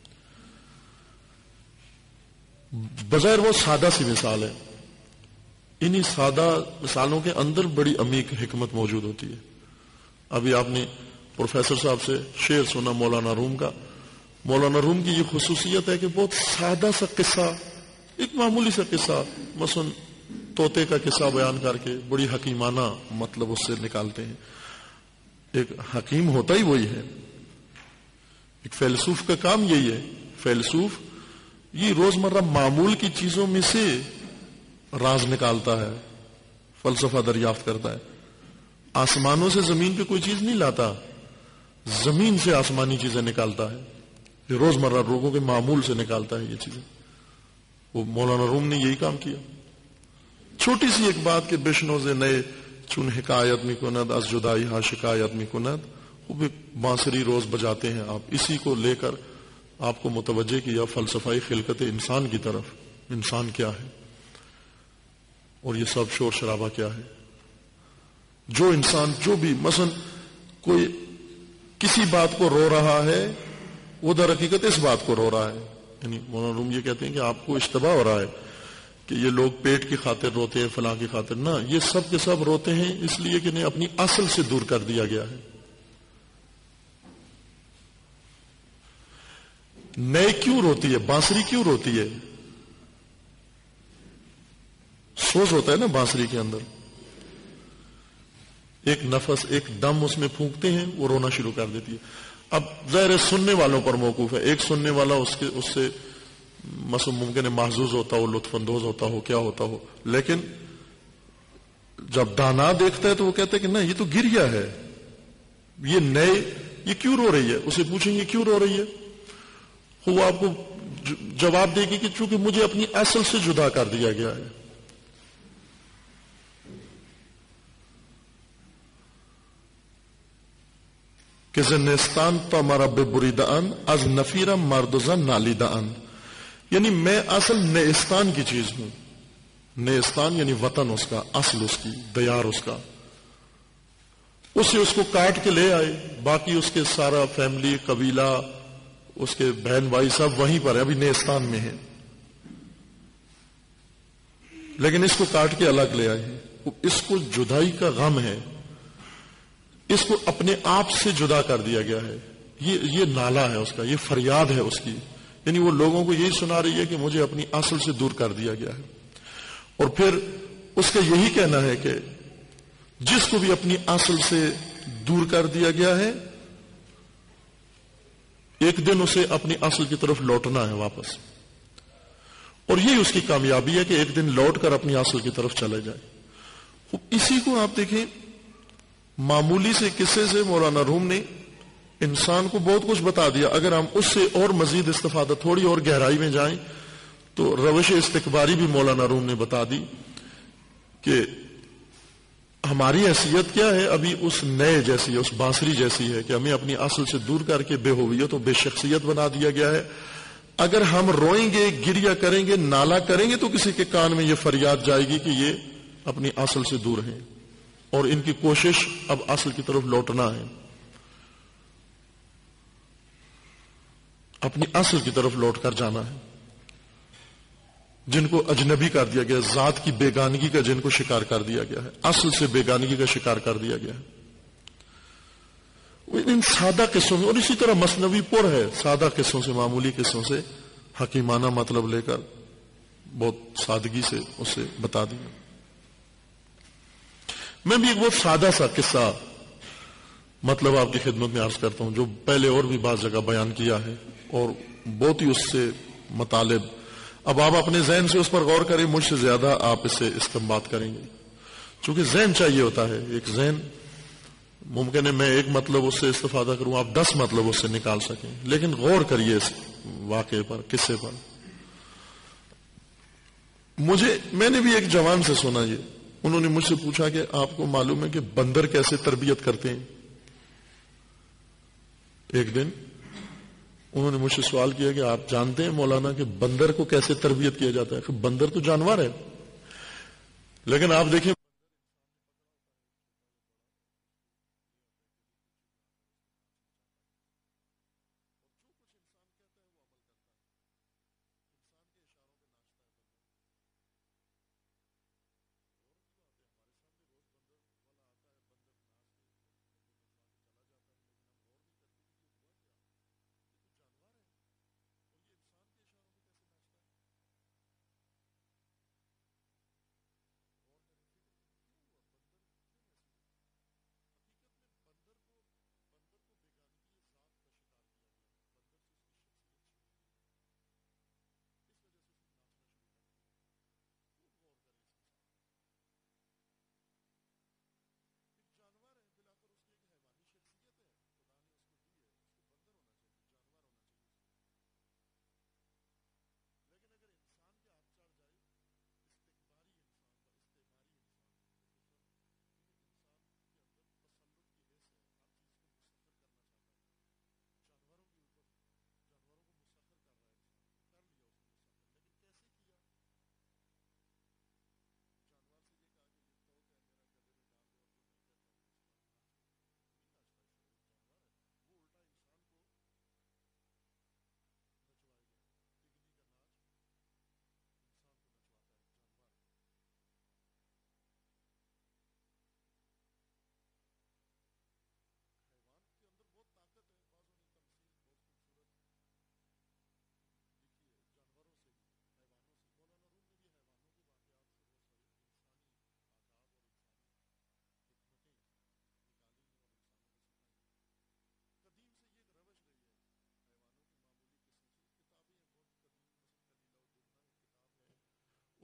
بظاہر وہ سادہ سی مثال ہے، انہی سادہ مثالوں کے اندر بڑی عمیق حکمت موجود ہوتی ہے. ابھی آپ نے پروفیسر صاحب سے شعر سنا مولانا روم کا. مولانا روم کی یہ خصوصیت ہے کہ بہت سادہ سا قصہ، ایک معمولی سا قصہ، مثلا طوطے کا قصہ بیان کر کے بڑی حکیمانہ مطلب اس سے نکالتے ہیں. ایک حکیم ہوتا ہی وہی ہے، ایک فیلسوف کا کام یہی ہے. فیلسوف یہ روزمرہ معمول کی چیزوں میں سے راز نکالتا ہے، فلسفہ دریافت کرتا ہے. آسمانوں سے زمین پہ کوئی چیز نہیں لاتا، زمین سے آسمانی چیزیں نکالتا ہے. یہ روزمرہ لوگوں کے معمول سے نکالتا ہے یہ چیزیں. وہ مولانا روم نے یہی کام کیا. چھوٹی سی ایک بات کہ بشنوز نئے چون حکایت می کند از جدائی ہا شکایت می کند، وہ بھی بانسری روز بجاتے ہیں. آپ اسی کو لے کر آپ کو متوجہ کیا فلسفائی خلقت انسان کی طرف. انسان کیا ہے اور یہ سب شور شرابہ کیا ہے. جو انسان جو بھی مثلا کوئی کسی بات کو رو رہا ہے وہ در حقیقت اس بات کو رو رہا ہے. یعنی مولانا روم یہ کہتے ہیں کہ آپ کو اشتباہ ہو رہا ہے کہ یہ لوگ پیٹ کی خاطر روتے ہیں، فلاں کی خاطر. نہ، یہ سب کے سب روتے ہیں اس لیے کہ انہیں اپنی اصل سے دور کر دیا گیا ہے. نئے کیوں روتی ہے؟ بانسری کیوں روتی ہے؟ سوز ہوتا ہے نا بانسری کے اندر، ایک نفس ایک دم اس میں پھونکتے ہیں، وہ رونا شروع کر دیتی ہے. اب ظاہر سننے والوں پر موقوف ہے. ایک سننے والا اس سے مثلا ممکن ہے محظوظ ہوتا ہو، لطف اندوز ہوتا ہو، کیا ہوتا ہو، لیکن جب دانا دیکھتا ہے تو وہ کہتا ہے کہ نہیں، یہ تو گریا ہے، یہ نئے، یہ کیوں رو رہی ہے؟ اسے پوچھیں یہ کیوں رو رہی ہے، وہ آپ کو جواب دے گی کہ چونکہ مجھے اپنی اصل سے جدا کر دیا گیا ہے. کہ زنستان تا مرب بریدان از نفیرم مردزن نالیدان. یعنی میں اصل نیستان کی چیز ہوں. نیستان یعنی وطن اس کا، اصل اس کی، دیار اس کا. اسے اس کو کاٹ کے لے آئے، باقی اس کے سارا فیملی، قبیلہ، اس کے بہن بھائی سب وہیں پر ہے، ابھی نیستان میں ہے، لیکن اس کو کاٹ کے الگ لے آئے. اس کو جدائی کا غم ہے، اس کو اپنے آپ سے جدا کر دیا گیا ہے. یہ نالا ہے اس کا، یہ فریاد ہے اس کی. یعنی وہ لوگوں کو یہی سنا رہی ہے کہ مجھے اپنی اصل سے دور کر دیا گیا ہے. اور پھر اس کا یہی کہنا ہے کہ جس کو بھی اپنی اصل سے دور کر دیا گیا ہے ایک دن اسے اپنی اصل کی طرف لوٹنا ہے واپس. اور یہی اس کی کامیابی ہے کہ ایک دن لوٹ کر اپنی اصل کی طرف چلے جائے. اسی کو آپ دیکھیں، معمولی سے قصے سے مولانا روم نے انسان کو بہت کچھ بتا دیا. اگر ہم اس سے اور مزید استفادہ، تھوڑی اور گہرائی میں جائیں تو روش استکباری بھی مولانا روم نے بتا دی کہ ہماری حیثیت کیا ہے. ابھی اس نئے جیسی ہے، اس بانسری جیسی ہے کہ ہمیں اپنی اصل سے دور کر کے بے ہویت و بے شخصیت بنا دیا گیا ہے. اگر ہم روئیں گے، گریا کریں گے، نالا کریں گے تو کسی کے کان میں یہ فریاد جائے گی کہ یہ اپنی اصل سے دور ہیں اور ان کی کوشش اب اصل کی طرف لوٹنا ہے، اپنی اصل کی طرف لوٹ کر جانا ہے. جن کو اجنبی کر دیا گیا، ذات کی بیگانگی کا جن کو شکار کر دیا گیا ہے، اصل سے بیگانگی کا شکار کر دیا گیا ہے. ان سادہ قصوں میں، اور اسی طرح مثنوی پر ہے سادہ قصوں سے، معمولی قصوں سے حکیمانہ مطلب لے کر بہت سادگی سے اسے بتا دیا. میں بھی ایک بہت سادہ سا قصہ مطلب آپ کی خدمت میں عرض کرتا ہوں، جو پہلے اور بھی بعض جگہ بیان کیا ہے اور بہت ہی اس سے مطالب. اب آپ اپنے ذہن سے اس پر غور کریں، مجھ سے زیادہ آپ اس سے استنباط کریں گے، چونکہ ذہن چاہیے ہوتا ہے. ایک ذہن ممکن ہے میں ایک مطلب اس سے استفادہ کروں، آپ 10 مطلب اس سے نکال سکیں، لیکن غور کریے اس واقعے پر، قصے پر. میں نے بھی ایک جوان سے سنا، یہ انہوں نے مجھ سے پوچھا کہ آپ کو معلوم ہے کہ بندر کیسے تربیت کرتے ہیں. ایک دن انہوں نے مجھ سے سوال کیا کہ آپ جانتے ہیں مولانا کہ بندر کو کیسے تربیت کیا جاتا ہے؟ بندر تو جانور ہے، لیکن آپ دیکھیں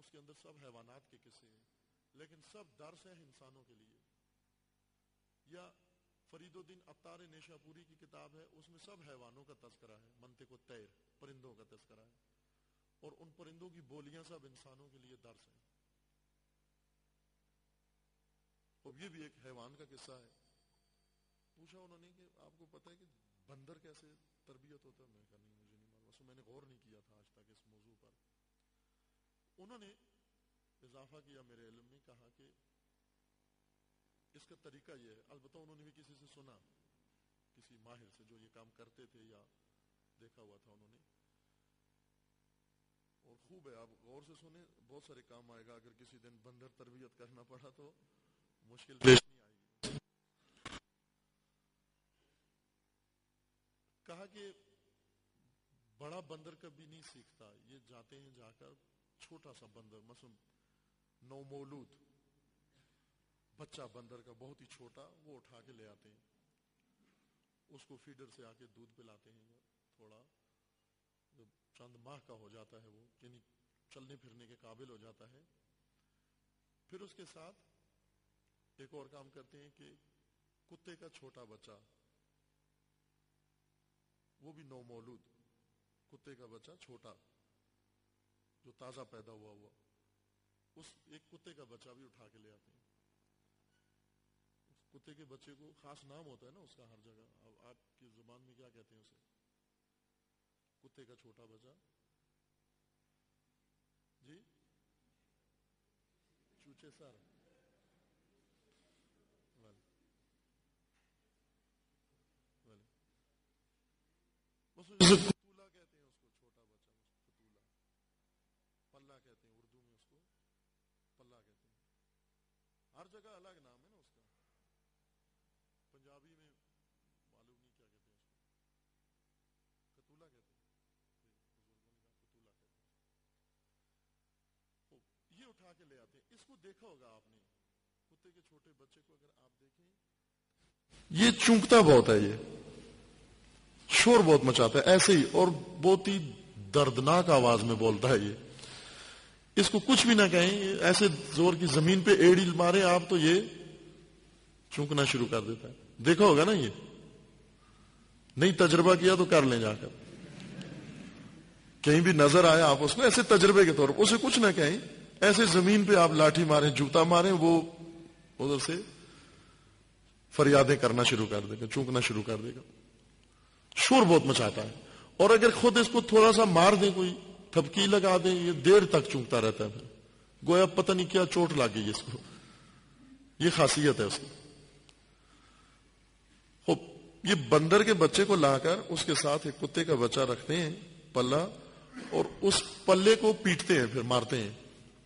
اس کے اندر سب حیوانات کے قصے ہیں، لیکن سب درس ہیں انسانوں کے لیے. یا فرید الدین عطار نیشا پوری کی کتاب ہے، اس میں سب حیوانوں کا تذکرہ ہے، منطق الطیر، پرندوں کا تذکرہ ہے، اور ان پرندوں کی بولیاں سب انسانوں کے لیے درس ہیں. اب یہ بھی ایک حیوان کا قصہ ہے. پوچھا انہوں نے کہ آپ کو پتہ ہے کہ بندر کیسے تربیت ہوتا ہے؟ میں کہا نہیں، مجھے نہیں معلوم، میں نے غور نہیں کیا تھا آج تک اس موضوع پر. انہوں نے اضافہ کیا میرے علم میں، کہا کہ اس کا طریقہ یہ ہے. البتہ انہوں نے بھی کسی سے سنا، کسی ماہر سے جو یہ کام کرتے تھے یا دیکھا ہوا تھا انہوں نے، اور خوب ہے، آپ غور سے سنیں، بہت سارے کام آئے گا. اگر کسی دن بندر تربیت کرنا پڑا تو مشکل پیش نہیں آئے گی. کہا کہ بڑا بندر کبھی نہیں سیکھتا، یہ جاتے ہیں جا کر چھوٹا سا بندر، مثلا نومولود بچہ بندر کا بہت ہی چھوٹا، وہ اٹھا کے لے آتے ہیں، اس کو فیڈر سے آ کے دودھ پلاتے ہیں. تھوڑا جب چند ماہ کا ہو جاتا ہے، وہ یعنی چلنے پھرنے کے قابل ہو جاتا ہے، پھر اس کے ساتھ ایک اور کام کرتے ہیں کہ کتے کا چھوٹا بچہ، وہ بھی نومولود کتے کا بچہ چھوٹا جو تازہ پیدا ہوا، اس ایک کتے کا بچہ بھی اٹھا کے لے آتے ہیں. کتے کے بچے کو خاص نام ہوتا ہے نا اس کا ہر جگہ. اب آپ کی زبان میں کیا کہتے ہیں اسے؟ کتے کا چھوٹا بچہ جی چوچے سر، فتولا کہتے ہیں اس کو، چھوٹا بچہ فتولا، پلہ کہتے ہیں اردو میں، اس کو پلہ کہتے ہیں. ہر جگہ الگ نام ہے نا اس کا. پنجابی میں معلوم نہیں کیا کہتے ہیں اس کو، کتولا کہتے ہیں، بزرگوں نے کہا کتولا کہتے ہیں. یہ اٹھا کے لے آتے ہیں. اس کو دیکھا ہوگا آپ نے، کتے کے چھوٹے بچے کو اگر آپ دیکھیں، یہ چونکتا بہت ہے، یہ شور بہت مچاتا ہے ایسے ہی، اور بہت ہی دردناک آواز میں بولتا ہے. یہ اس کو کچھ بھی نہ کہیں، ایسے زور کی زمین پہ ایڑی مارے آپ تو یہ چونکنا شروع کر دیتا ہے. دیکھا ہوگا نا، یہ نہیں تجربہ کیا تو کر لیں جا کر، کہیں بھی نظر آیا آپ اس کو ایسے تجربے کے طور پر، اسے کچھ نہ کہیں، ایسے زمین پہ آپ لاٹھی ماریں، جوتا ماریں، وہ ادھر سے فریادیں کرنا شروع کر دے گا، چونکنا شروع کر دے گا، شور بہت مچاتا ہے. اور اگر خود اس کو تھوڑا سا مار دیں، کوئی تھپکی لگا دیں، یہ دیر تک چونکتا رہتا ہے، پھر گویا پتہ نہیں کیا چوٹ لگ گئی اس کو. یہ خاصیت ہے اس کی. یہ بندر کے بچے کو لا کر اس کے ساتھ ایک کتے کا بچہ رکھتے ہیں، پلہ، اور اس پلے کو پیٹتے ہیں، پھر مارتے ہیں.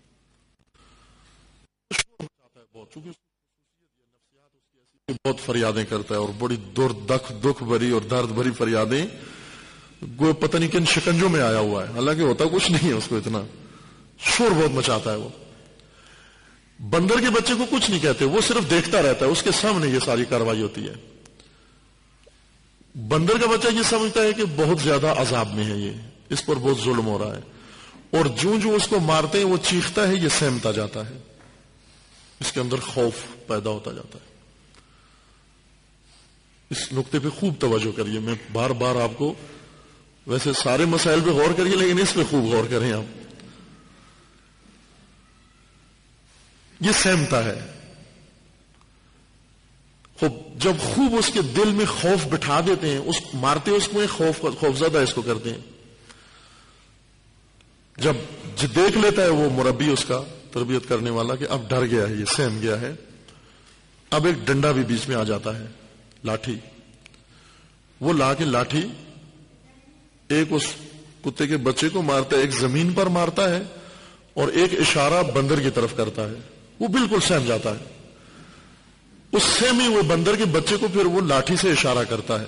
شور مچاتا ہے بہت، چونکہ نفسیات اس کی ایسی بہت فریادیں کرتا ہے، اور بڑی دکھ بھری اور درد بھری فریادیں، گویا پتہ نہیں کن شکنجوں میں آیا ہوا ہے، حالانکہ ہوتا کچھ نہیں ہے اس کو. اتنا شور بہت مچاتا ہے وہ. بندر کے بچے کو کچھ نہیں کہتے، وہ صرف دیکھتا رہتا ہے، اس کے سامنے یہ ساری کارروائی ہوتی ہے. بندر کا بچہ یہ سمجھتا ہے کہ بہت زیادہ عذاب میں ہے، یہ اس پر بہت ظلم ہو رہا ہے، اور جو اس کو مارتے ہیں وہ چیختا ہے، یہ سہمتا جاتا ہے، اس کے اندر خوف پیدا ہوتا جاتا ہے. اس نقطے پہ خوب توجہ کریے. میں بار بار آپ کو، ویسے سارے مسائل پہ غور کریے لیکن اس پہ خوب غور کریں آپ. یہ سہمتا ہے. جب خوب اس کے دل میں خوف بٹھا دیتے ہیں، اس مارتے اس کو خوف زدہ اس کو کرتے ہیں. جب دیکھ لیتا ہے وہ مربی اس کا تربیت کرنے والا کہ اب ڈر گیا ہے، یہ سہم گیا ہے، اب ایک ڈنڈا بھی بیچ میں آ جاتا ہے، لاٹھی. وہ لا کے لاٹھی ایک اس کتے کے بچے کو مارتا ہے، ایک زمین پر مارتا ہے، اور ایک اشارہ بندر کی طرف کرتا ہے. وہ بالکل سہم جاتا ہے. اس سہمی ہوئے بندر کے بچے کو پھر وہ لاٹھی سے اشارہ کرتا ہے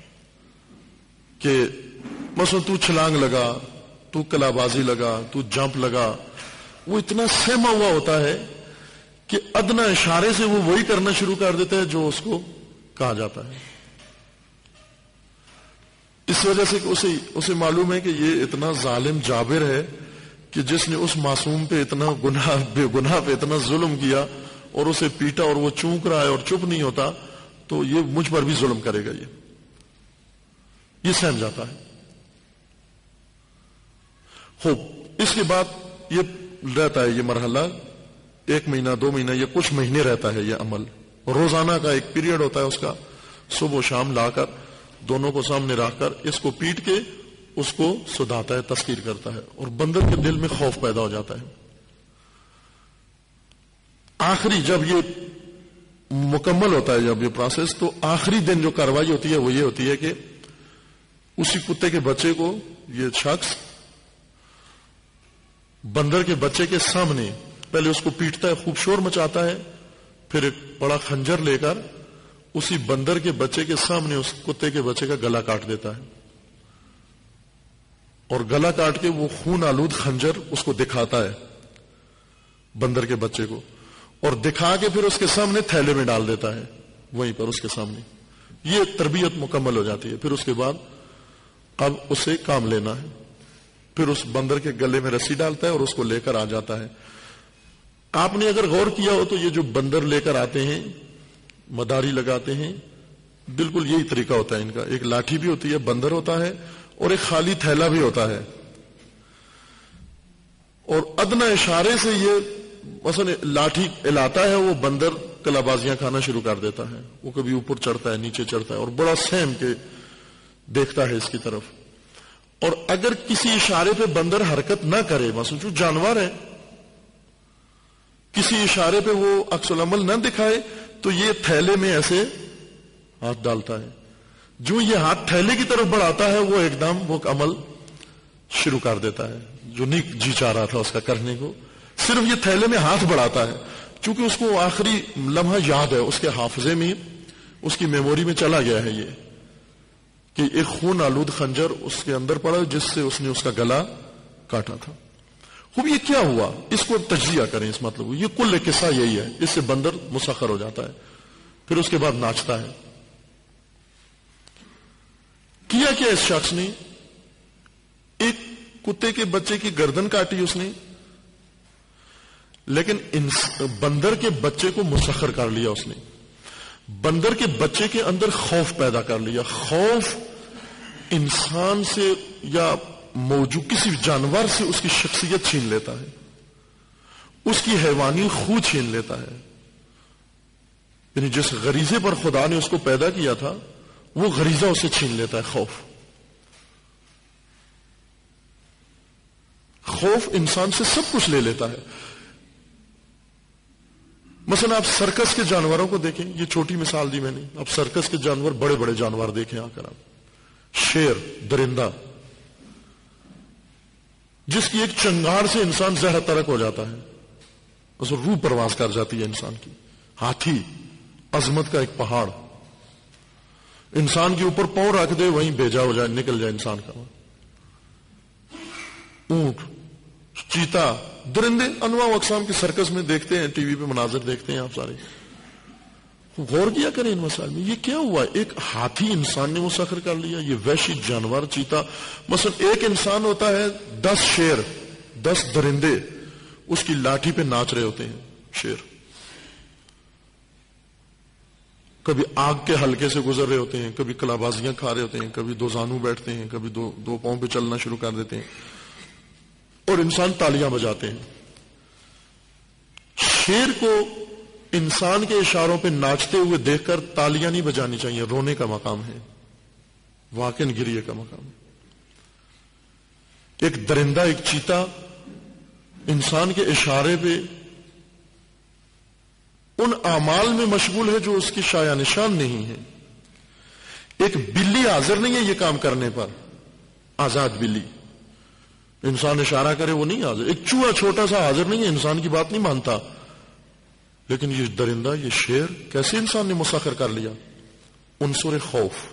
کہ مثلا تو چھلانگ لگا، تو کلا بازی لگا، تو جمپ لگا. وہ اتنا سہما ہوا ہوتا ہے کہ ادنا اشارے سے وہ وہی کرنا شروع کر دیتا ہے جو اس کو کہا جاتا ہے. اس وجہ سے کہ اسے معلوم ہے کہ یہ اتنا ظالم جابر ہے کہ جس نے اس معصوم پہ اتنا بے گناہ پہ اتنا ظلم کیا اور اسے پیٹا اور وہ چونک رہا ہے اور چپ نہیں ہوتا، تو یہ مجھ پر بھی ظلم کرے گا، یہ سہم جاتا ہے. خوب اس کے بعد یہ رہتا ہے، یہ مرحلہ 1 مہینہ 2 مہینہ یا کچھ مہینے رہتا ہے. یہ عمل روزانہ کا ایک پیریڈ ہوتا ہے اس کا، صبح و شام لا کر دونوں کو سامنے رکھ کر اس کو پیٹ کے اس کو سدھاتا ہے، تذکیر کرتا ہے، اور بندر کے دل میں خوف پیدا ہو جاتا ہے. آخری جب یہ مکمل ہوتا ہے، جب یہ پروسیس، تو آخری دن جو کارروائی ہوتی ہے وہ یہ ہوتی ہے کہ اسی کتے کے بچے کو یہ شخص بندر کے بچے کے سامنے پہلے اس کو پیٹتا ہے، خوب شور مچاتا ہے، پھر ایک بڑا خنجر لے کر اسی بندر کے بچے کے سامنے اس کتے کے بچے کا گلا کاٹ دیتا ہے، اور گلا کاٹ کے وہ خون آلود خنجر اس کو دکھاتا ہے بندر کے بچے کو، اور دکھا کے پھر اس کے سامنے تھیلے میں ڈال دیتا ہے وہیں پر اس کے سامنے. یہ تربیت مکمل ہو جاتی ہے. پھر اس کے بعد اب اسے کام لینا ہے، پھر اس بندر کے گلے میں رسی ڈالتا ہے اور اس کو لے کر آ جاتا ہے. آپ نے اگر غور کیا ہو تو یہ جو بندر لے کر آتے ہیں، مداری لگاتے ہیں، بالکل یہی طریقہ ہوتا ہے ان کا. ایک لاٹھی بھی ہوتی ہے، بندر ہوتا ہے، اور ایک خالی تھیلا بھی ہوتا ہے، اور ادنا اشارے سے یہ مثلا لاٹھی ہلاتا ہے، وہ بندر کلابازیاں کھانا شروع کر دیتا ہے. وہ کبھی اوپر چڑھتا ہے، نیچے چڑھتا ہے، اور بڑا سہم کے دیکھتا ہے اس کی طرف. اور اگر کسی اشارے پہ بندر حرکت نہ کرے، مثلا جو جانور ہے، کسی اشارے پہ وہ عکس العمل نہ دکھائے، تو یہ تھیلے میں ایسے ہاتھ ڈالتا ہے. جو یہ ہاتھ تھیلے کی طرف بڑھاتا ہے، وہ ایک دم وہ عمل شروع کر دیتا ہے جو نہیں جی چاہ رہا تھا اس کا کرنے کو. صرف یہ تھیلے میں ہاتھ بڑھاتا ہے، چونکہ اس کو آخری لمحہ یاد ہے، اس کے حافظے میں، اس کی میموری میں چلا گیا ہے یہ کہ ایک خون آلود خنجر اس کے اندر پڑا جس سے اس نے اس کا گلا کاٹا تھا. خوب یہ کیا ہوا، اس کو تجزیہ کریں. اس مطلب یہ کل قصہ یہی ہے. اس سے بندر مسخر ہو جاتا ہے، پھر اس کے بعد ناچتا ہے. کیا اس شخص نے؟ ایک کتے کے بچے کی گردن کاٹی اس نے، لیکن بندر کے بچے کو مسخر کر لیا اس نے. بندر کے بچے کے اندر خوف پیدا کر لیا. خوف انسان سے یا موجود کسی جانور سے اس کی شخصیت چھین لیتا ہے، اس کی حیوانی خو چھین لیتا ہے. یعنی جس غریزے پر خدا نے اس کو پیدا کیا تھا، وہ غریزہ اسے چھین لیتا ہے. خوف انسان سے سب کچھ لے لیتا ہے. مثلا آپ سرکس کے جانوروں کو دیکھیں، یہ چھوٹی مثال دی میں نے. اب سرکس کے جانور بڑے بڑے جانور دیکھیں آ کر آپ، شیر، درندہ، جس کی ایک چنگاڑ سے انسان زہر ترک ہو جاتا ہے، اس روح پرواز کر جاتی ہے انسان کی. ہاتھی، عظمت کا ایک پہاڑ، انسان کے اوپر پاؤں رکھ دے وہیں بھیجا ہو جائے، نکل جائے انسان کا. اونٹ، چیتا، درندے انواع و اقسام کے سرکس میں دیکھتے ہیں، ٹی وی پہ مناظر دیکھتے ہیں آپ سارے. غور کیا کریں ان مسائل میں. یہ کیا ہوا؟ ایک ہاتھی انسان نے مسخر کر لیا. یہ وحشی جانور چیتا، مثلا ایک انسان ہوتا ہے، 10 شیر، 10 درندے اس کی لاٹھی پہ ناچ رہے ہوتے ہیں. شیر کبھی آگ کے حلقے سے گزر رہے ہوتے ہیں، کبھی کلابازیاں کھا رہے ہوتے ہیں، کبھی 2 زانو بیٹھتے ہیں، کبھی دو پاؤں پہ چلنا شروع کر دیتے ہیں، اور انسان تالیاں بجاتے ہیں. شیر کو انسان کے اشاروں پہ ناچتے ہوئے دیکھ کر تالیاں نہیں بجانی چاہیے، رونے کا مقام ہے، واقعن گریے کا مقام ہے. ایک درندہ، ایک چیتا انسان کے اشارے پہ ان اعمال میں مشغول ہے جو اس کی شایع نشان نہیں ہے. ایک بلی حاضر نہیں ہے یہ کام کرنے پر، آزاد بلی، انسان اشارہ کرے وہ نہیں حاضر. ایک چوہا چھوٹا سا حاضر نہیں ہے، انسان کی بات نہیں مانتا. لیکن یہ درندہ، یہ شیر کیسے انسان نے مسخر کر لیا؟ عنصر خوف.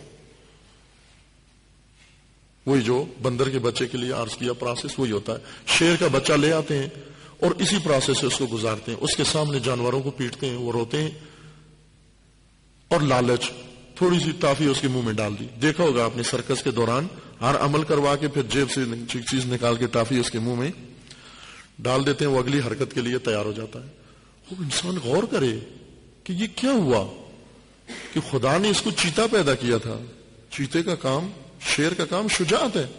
وہی جو بندر کے بچے کے لیے عرض کیا پروسیس وہی ہوتا ہے. شیر کا بچہ لے آتے ہیں اور اسی پروسیس سے اس کو گزارتے ہیں. اس کے سامنے جانوروں کو پیٹتے ہیں، وہ روتے ہیں، اور لالچ تھوڑی سی ٹافی اس کے منہ میں ڈال دی. دیکھا ہوگا آپ نے سرکس کے دوران ہر عمل کروا کے پھر جیب سے چیز نکال کے ٹافی اس کے منہ میں ڈال دیتے ہیں، وہ اگلی حرکت کے لیے تیار ہو جاتا ہے. وہ انسان غور کرے کہ یہ کیا ہوا کہ خدا نے اس کو چیتا پیدا کیا تھا. چیتے کا کام، شیر کا کام شجاعت ہے.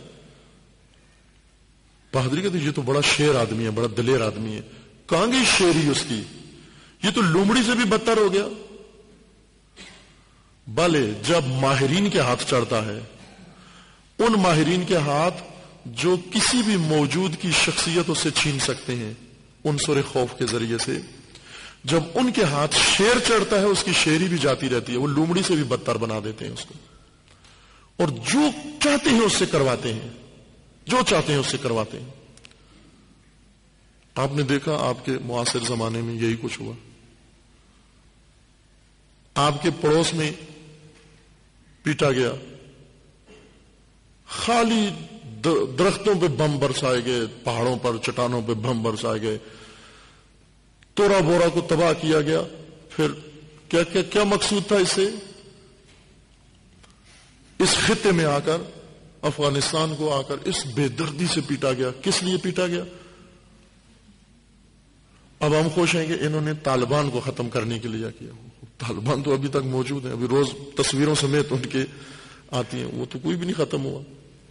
بہادری کہتے یہ تو بڑا شیر آدمی ہے، بڑا دلیر آدمی ہے. کہاں گئی شیری اس کی؟ یہ تو لومڑی سے بھی بدتر ہو گیا. بھلے جب ماہرین کے ہاتھ چڑھتا ہے، ان ماہرین کے ہاتھ جو کسی بھی موجود کی شخصیت اسے چھین سکتے ہیں عنصر خوف کے ذریعے سے، جب ان کے ہاتھ شیر چڑھتا ہے اس کی شیری بھی جاتی رہتی ہے. وہ لومڑی سے بھی بدتر بنا دیتے ہیں اس کو، اور جو چاہتے ہیں اس سے کرواتے ہیں، جو چاہتے ہیں اس سے کرواتے ہیں. آپ نے دیکھا آپ کے معاصر زمانے میں یہی کچھ ہوا. آپ کے پڑوس میں پیٹا گیا، خالی درختوں پہ بم برسائے گئے، پہاڑوں پر چٹانوں پہ بم برسائے گئے، تورا بورا کو تباہ کیا گیا. پھر کیا مقصود تھا اس سے؟ اس خطے میں آ کر، افغانستان کو آ کر اس بے دردی سے پیٹا گیا. کس لیے پیٹا گیا؟ اب ہم خوش ہیں کہ انہوں نے طالبان کو ختم کرنے کے لیے کیا. طالبان تو ابھی تک موجود ہیں، ابھی روز تصویروں سمیت ان کے آتی ہیں، وہ تو کوئی بھی نہیں ختم ہوا.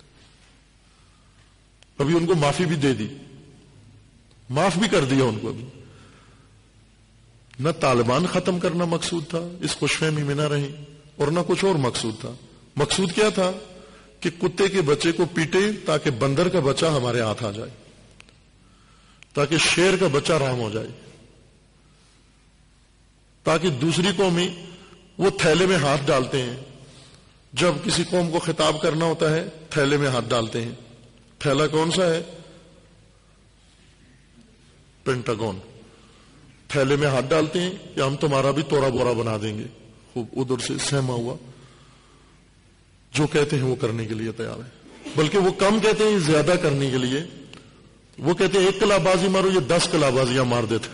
ابھی ان کو معافی بھی دے دی، معاف بھی کر دیا ان کو. ابھی نہ طالبان ختم کرنا مقصود تھا، اس خوش فہمی میں نہ رہیں، اور نہ کچھ اور مقصود تھا. مقصود کیا تھا؟ کہ کتے کے بچے کو پیٹے تاکہ بندر کا بچہ ہمارے ہاتھ آ جائے، تاکہ شیر کا بچہ رام ہو جائے، تاکہ دوسری قومی وہ تھیلے میں ہاتھ ڈالتے ہیں. جب کسی قوم کو خطاب کرنا ہوتا ہے تھیلے میں ہاتھ ڈالتے ہیں. تھیلا کون سا ہے؟ پینٹاگون. تھیلے میں ہاتھ ڈالتے ہیں کہ ہم تمہارا بھی تورا بورا بنا دیں گے. خوب ادھر سے سہما ہوا، جو کہتے ہیں وہ کرنے کے لیے تیار ہے. بلکہ وہ کم کہتے ہیں، زیادہ کرنے کے لیے. وہ کہتے ہیں 1 کلا بازی مارو، یہ 10 کلا بازیاں مار دیتے.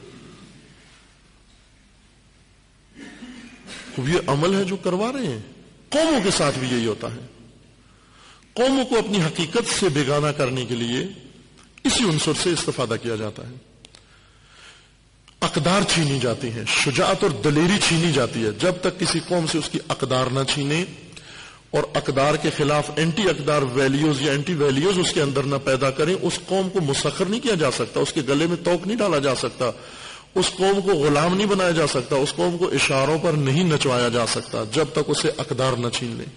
یہ عمل ہے جو کروا رہے ہیں. قوموں کے ساتھ بھی یہی ہوتا ہے. قوموں کو اپنی حقیقت سے بیگانہ کرنے کے لیے اسی عنصر سے استفادہ کیا جاتا ہے. اقدار چھینی جاتی ہیں، شجاعت اور دلیری چھینی جاتی ہے. جب تک کسی قوم سے اس کی اقدار نہ چھینے اور اقدار کے خلاف اینٹی اقدار ویلیوز یا اینٹی ویلیوز اس کے اندر نہ پیدا کریں، اس قوم کو مسخر نہیں کیا جا سکتا، اس کے گلے میں توق نہیں ڈالا جا سکتا، اس قوم کو غلام نہیں بنایا جا سکتا، اس قوم کو اشاروں پر نہیں نچوایا جا سکتا جب تک اسے اقدار نہ چھین لیں.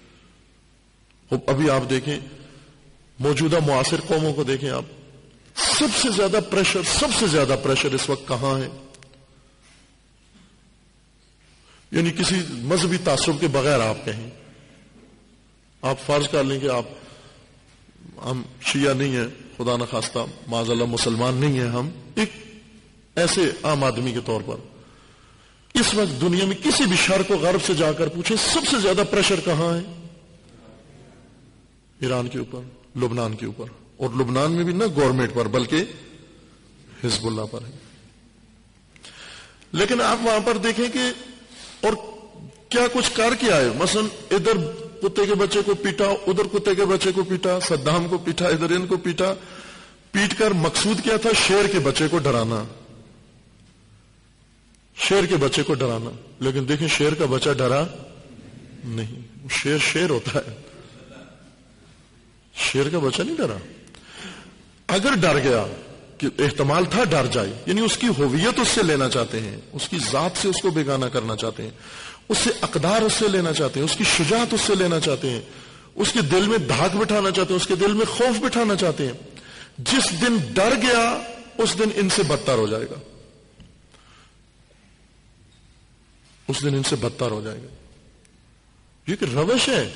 ابھی آپ دیکھیں موجودہ معاصر قوموں کو دیکھیں آپ، سب سے زیادہ پریشر اس وقت کہاں ہے؟ یعنی کسی مذہبی تعصب کے بغیر آپ کہیں، آپ فرض کر لیں کہ ہم شیعہ نہیں ہیں، خدا نخواستہ معاذ اللہ مسلمان نہیں ہیں، ہم ایک ایسے عام آدمی کے طور پر اس وقت دنیا میں کسی بھی شرق و غرب سے جا کر پوچھیں سب سے زیادہ پریشر کہاں ہے؟ ایران کے اوپر، لبنان کے اوپر، اور لبنان میں بھی نہ گورنمنٹ پر بلکہ حزب اللہ پر ہے. لیکن آپ وہاں پر دیکھیں کہ اور کیا کچھ کر کے آئے. مثلا ادھر کتے کے بچے کو پیٹا، ادھر کتے کے بچے کو پیٹا، صدام کو پیٹا، ادھر ان کو پیٹا. پیٹ کر مقصود کیا تھا؟ شیر کے بچے کو ڈرانا، شیر کے بچے کو ڈرانا. لیکن دیکھیں شیر کا بچہ ڈرا نہیں. شیر ہوتا ہے، شیر کا بچہ نہیں ڈرا. اگر ڈر گیا کہ احتمال تھا ڈر جائے، یعنی اس کی ہویت اس سے لینا چاہتے ہیں، اس کی ذات سے اس کو بیگانہ کرنا چاہتے ہیں، اس سے اقدار اس سے لینا چاہتے ہیں، اس کی شجاعت اس سے لینا چاہتے ہیں، اس کے دل میں دھاک بٹھانا چاہتے ہیں، اس کے دل میں خوف بٹھانا چاہتے ہیں. جس دن ڈر گیا اس دن ان سے بدتر ہو جائے گا، اس دن ان سے بدتر ہو جائے گا. یہ کہ روش ہے،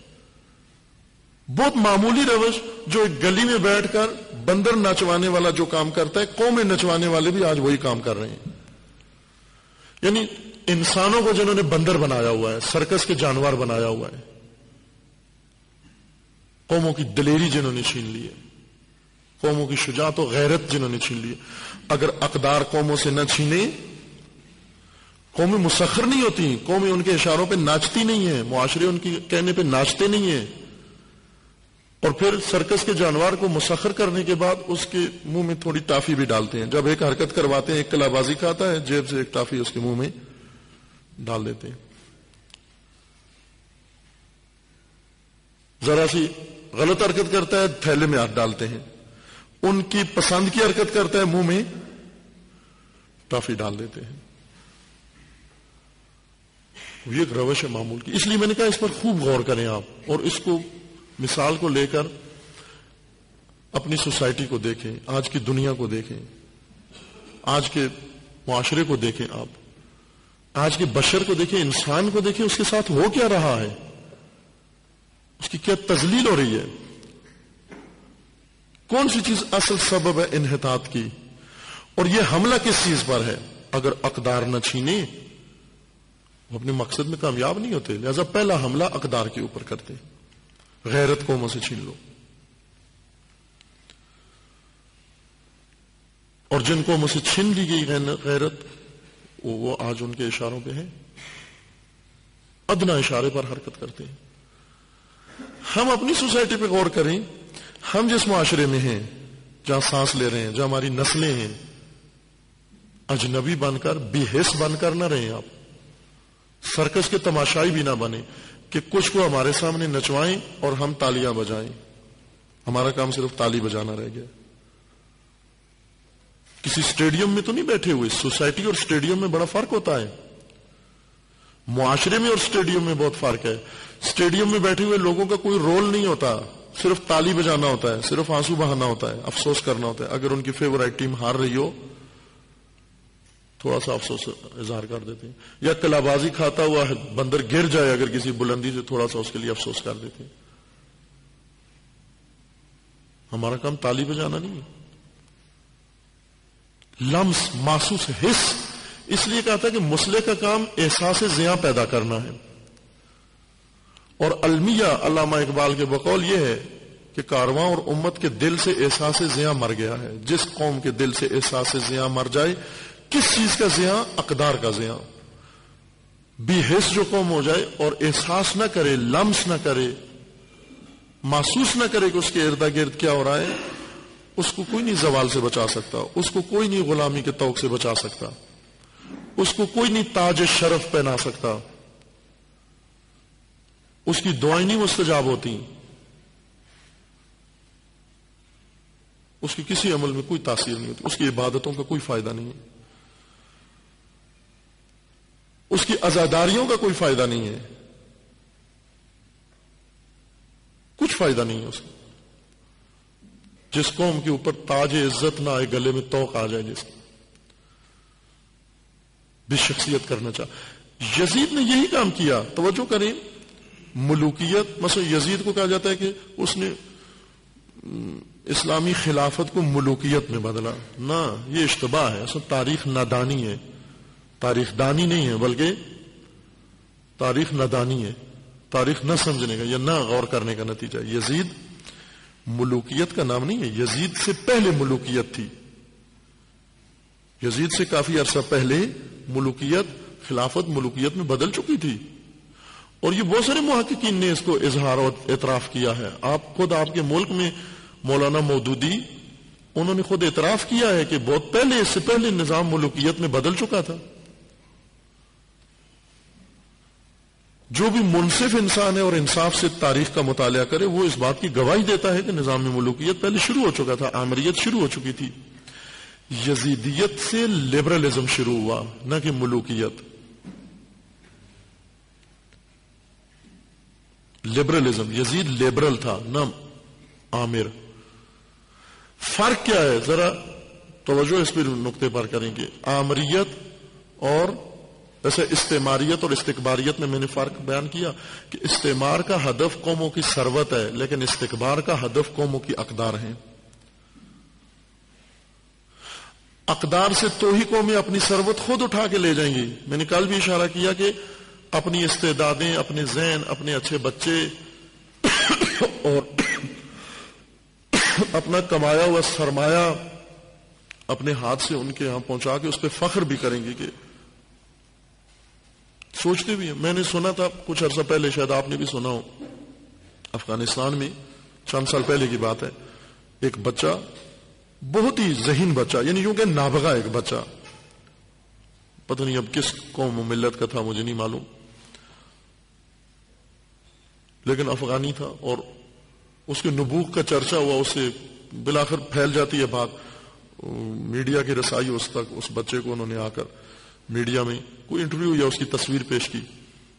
بہت معمولی روش، جو ایک گلی میں بیٹھ کر بندر نچوانے والا جو کام کرتا ہے، قومیں نچوانے والے بھی آج وہی کام کر رہے ہیں. یعنی انسانوں کو جنہوں نے بندر بنایا ہوا ہے، سرکس کے جانور بنایا ہوا ہے، قوموں کی دلیری جنہوں نے چھین لی ہے، قوموں کی شجاعت و غیرت جنہوں نے چھین لی ہے. اگر اقدار قوموں سے نہ چھینے، قومیں مسخر نہیں ہوتی، قومیں ان کے اشاروں پہ ناچتی نہیں ہیں، معاشرے ان کے کہنے پہ ناچتے نہیں ہیں. اور پھر سرکس کے جانور کو مسخر کرنے کے بعد اس کے منہ میں تھوڑی ٹافی بھی ڈالتے ہیں. جب ایک حرکت کرواتے ہیں, ایک کلا بازی کھاتا ہے, جیب سے ایک ٹافی اس کے منہ میں ڈال دیتے ہیں. ذرا سی غلط حرکت کرتا ہے, تھیلے میں ہاتھ ڈالتے ہیں. ان کی پسند کی حرکت کرتا ہے, منہ میں ٹافی ڈال دیتے ہیں. یہ ایک روش ہے معمول کی. اس لیے میں نے کہا اس پر خوب غور کریں آپ, اور اس کو مثال کو لے کر اپنی سوسائٹی کو دیکھیں, آج کی دنیا کو دیکھیں, آج کے معاشرے کو دیکھیں, آپ آج کے بشر کو دیکھیں, انسان کو دیکھیں, اس کے ساتھ ہو کیا رہا ہے, اس کی کیا تذلیل ہو رہی ہے, کون سی چیز اصل سبب ہے انحطاط کی, اور یہ حملہ کس چیز پر ہے. اگر اقدار نہ چھینے وہ اپنے مقصد میں کامیاب نہیں ہوتے. لہذا پہلا حملہ اقدار کے اوپر کرتے. غیرت قوموں سے چھین لو, اور جن قوموں سے چھین لی گئی غیرت وہ آج ان کے اشاروں پہ ہیں, ادنا اشارے پر حرکت کرتے ہیں. ہم اپنی سوسائٹی پہ غور کریں. ہم جس معاشرے میں ہیں, جہاں سانس لے رہے ہیں, جہاں ہماری نسلیں ہیں, اجنبی بن کر, بے حس بن کر نہ رہیں آپ. سرکس کے تماشائی بھی نہ بنے کہ کچھ کو ہمارے سامنے نچوائیں اور ہم تالیاں بجائیں. ہمارا کام صرف تالی بجانا رہ گیا. کسی سٹیڈیم میں تو نہیں بیٹھے ہوئے. سوسائٹی اور سٹیڈیم میں بڑا فرق ہوتا ہے. معاشرے میں اور سٹیڈیم میں بہت فرق ہے. سٹیڈیم میں بیٹھے ہوئے لوگوں کا کوئی رول نہیں ہوتا, صرف تالی بجانا ہوتا ہے, صرف آنسو بہانا ہوتا ہے, افسوس کرنا ہوتا ہے. اگر ان کی فیورائٹ ٹیم ہار رہی ہو تھوڑا سا افسوس اظہار کر دیتے ہیں, یا کلا بازی کھاتا ہوا بندر گر جائے اگر کسی بلندی سے, تھوڑا سا اس کے لیے افسوس کر دیتے ہیں. ہمارا کام تالی بجانا نہیں ہے. لمس, محسوس, حس. اس لیے کہتا ہے کہ مسلح کا کام احساس زیاں پیدا کرنا ہے. اور المیہ علامہ اقبال کے بقول یہ ہے کہ کارواں اور امت کے دل سے احساس زیاں مر گیا ہے. جس قوم کے دل سے احساس زیاں مر جائے, کس چیز کا زیاں؟ اقدار کا زیاں. بے حس جو قوم ہو جائے اور احساس نہ کرے, لمس نہ کرے, محسوس نہ کرے کہ اس کے ارد گرد کیا ہو رہا ہے, اس کو کوئی نہیں زوال سے بچا سکتا, اس کو کوئی نہیں غلامی کے طوق سے بچا سکتا, اس کو کوئی نہیں تاج شرف پہنا سکتا, اس کی دعائیں نہیں مستجاب ہوتی, اس کی کسی عمل میں کوئی تاثیر نہیں ہوتی, اس کی عبادتوں کا کوئی فائدہ نہیں ہے, اس کی عزاداریوں کا کوئی فائدہ نہیں ہے, کچھ فائدہ نہیں ہے اس کا. جس قوم کے اوپر تاج عزت نہ آئے, گلے میں توق آ جائے, جس کی بھی شخصیت کرنا چاہ. یزید نے یہی کام کیا. توجہ کریں, ملوکیت, مثلا یزید کو کہا جاتا ہے کہ اس نے اسلامی خلافت کو ملوکیت میں بدلا. نہ, یہ اشتباہ ہے. اصل تاریخ نادانی ہے, تاریخ دانی نہیں ہے, بلکہ تاریخ نادانی ہے. تاریخ نہ سمجھنے کا یا نہ غور کرنے کا نتیجہ. یزید ملوکیت کا نام نہیں ہے. یزید سے پہلے ملوکیت تھی. یزید سے کافی عرصہ پہلے ملوکیت, خلافت ملوکیت میں بدل چکی تھی. اور یہ بہت سارے محققین نے اس کو اظہار اور اعتراف کیا ہے. آپ خود, آپ کے ملک میں مولانا مودودی, انہوں نے خود اعتراف کیا ہے کہ بہت پہلے, اس سے پہلے نظام ملوکیت میں بدل چکا تھا. جو بھی منصف انسان ہے اور انصاف سے تاریخ کا مطالعہ کرے, وہ اس بات کی گواہی دیتا ہے کہ نظام ملوکیت پہلے شروع ہو چکا تھا, آمریت شروع ہو چکی تھی. یزیدیت سے لبرلزم شروع ہوا, نہ کہ ملوکیت. لبرلزم, یزید لبرل تھا, نہ عامر. فرق کیا ہے؟ ذرا توجہ اس پہ نقطے پر کریں گے. آمریت اور جیسے استعماریت اور استکباریت میں نے فرق بیان کیا کہ استعمار کا ہدف قوموں کی ثروت ہے, لیکن استکبار کا ہدف قوموں کی اقدار ہیں. اقدار سے تو ہی قومیں اپنی ثروت خود اٹھا کے لے جائیں گی. میں نے کل بھی اشارہ کیا کہ اپنی استعدادیں, اپنے ذہن, اپنے اچھے بچے اور اپنا کمایا ہوا سرمایہ اپنے ہاتھ سے ان کے یہاں پہنچا کے اس پہ فخر بھی کریں گے. کہ سوچتے بھی ہیں. میں نے سنا تھا کچھ عرصہ پہلے, شاید آپ نے بھی سنا ہو, افغانستان میں چند سال پہلے کی بات ہے، ایک بچہ، بہت ہی ذہین بچہ، یعنی یوں کہ نابغہ ایک بچہ، پتہ نہیں اب کس قوم و ملت کا تھا مجھے نہیں معلوم، لیکن افغانی تھا، اور اس کے نبوغ کا چرچا ہوا، اسے بالآخر پھیل جاتی ہے بات، میڈیا کی رسائی اس تک، اس بچے کو انہوں نے آ کر میڈیا میں کوئی انٹرویو یا اس کی تصویر پیش کی۔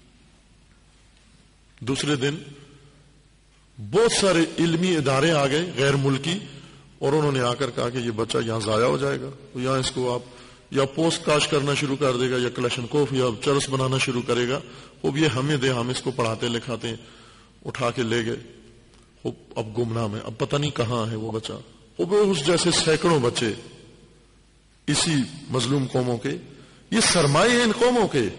دوسرے دن بہت سارے علمی ادارے آ گئے غیر ملکی، اور انہوں نے آ کر کہا کہ یہ بچہ یہاں ضائع ہو جائے گا، یہاں اس کو آپ یا پوسٹ کاسٹ کرنا شروع کر دے گا، یا کلشنکوف یا چرس بنانا شروع کرے گا، وہ یہ ہمیں دے، ہم اس کو پڑھاتے لکھاتے ہیں۔ اٹھا کے لے گئے، اب گمنام ہے، اب پتہ نہیں کہاں ہے وہ بچہ۔ وہ اس جیسے سینکڑوں بچے اسی مظلوم قوموں کے، یہ سرمایہ ہیں ان قوموں کے،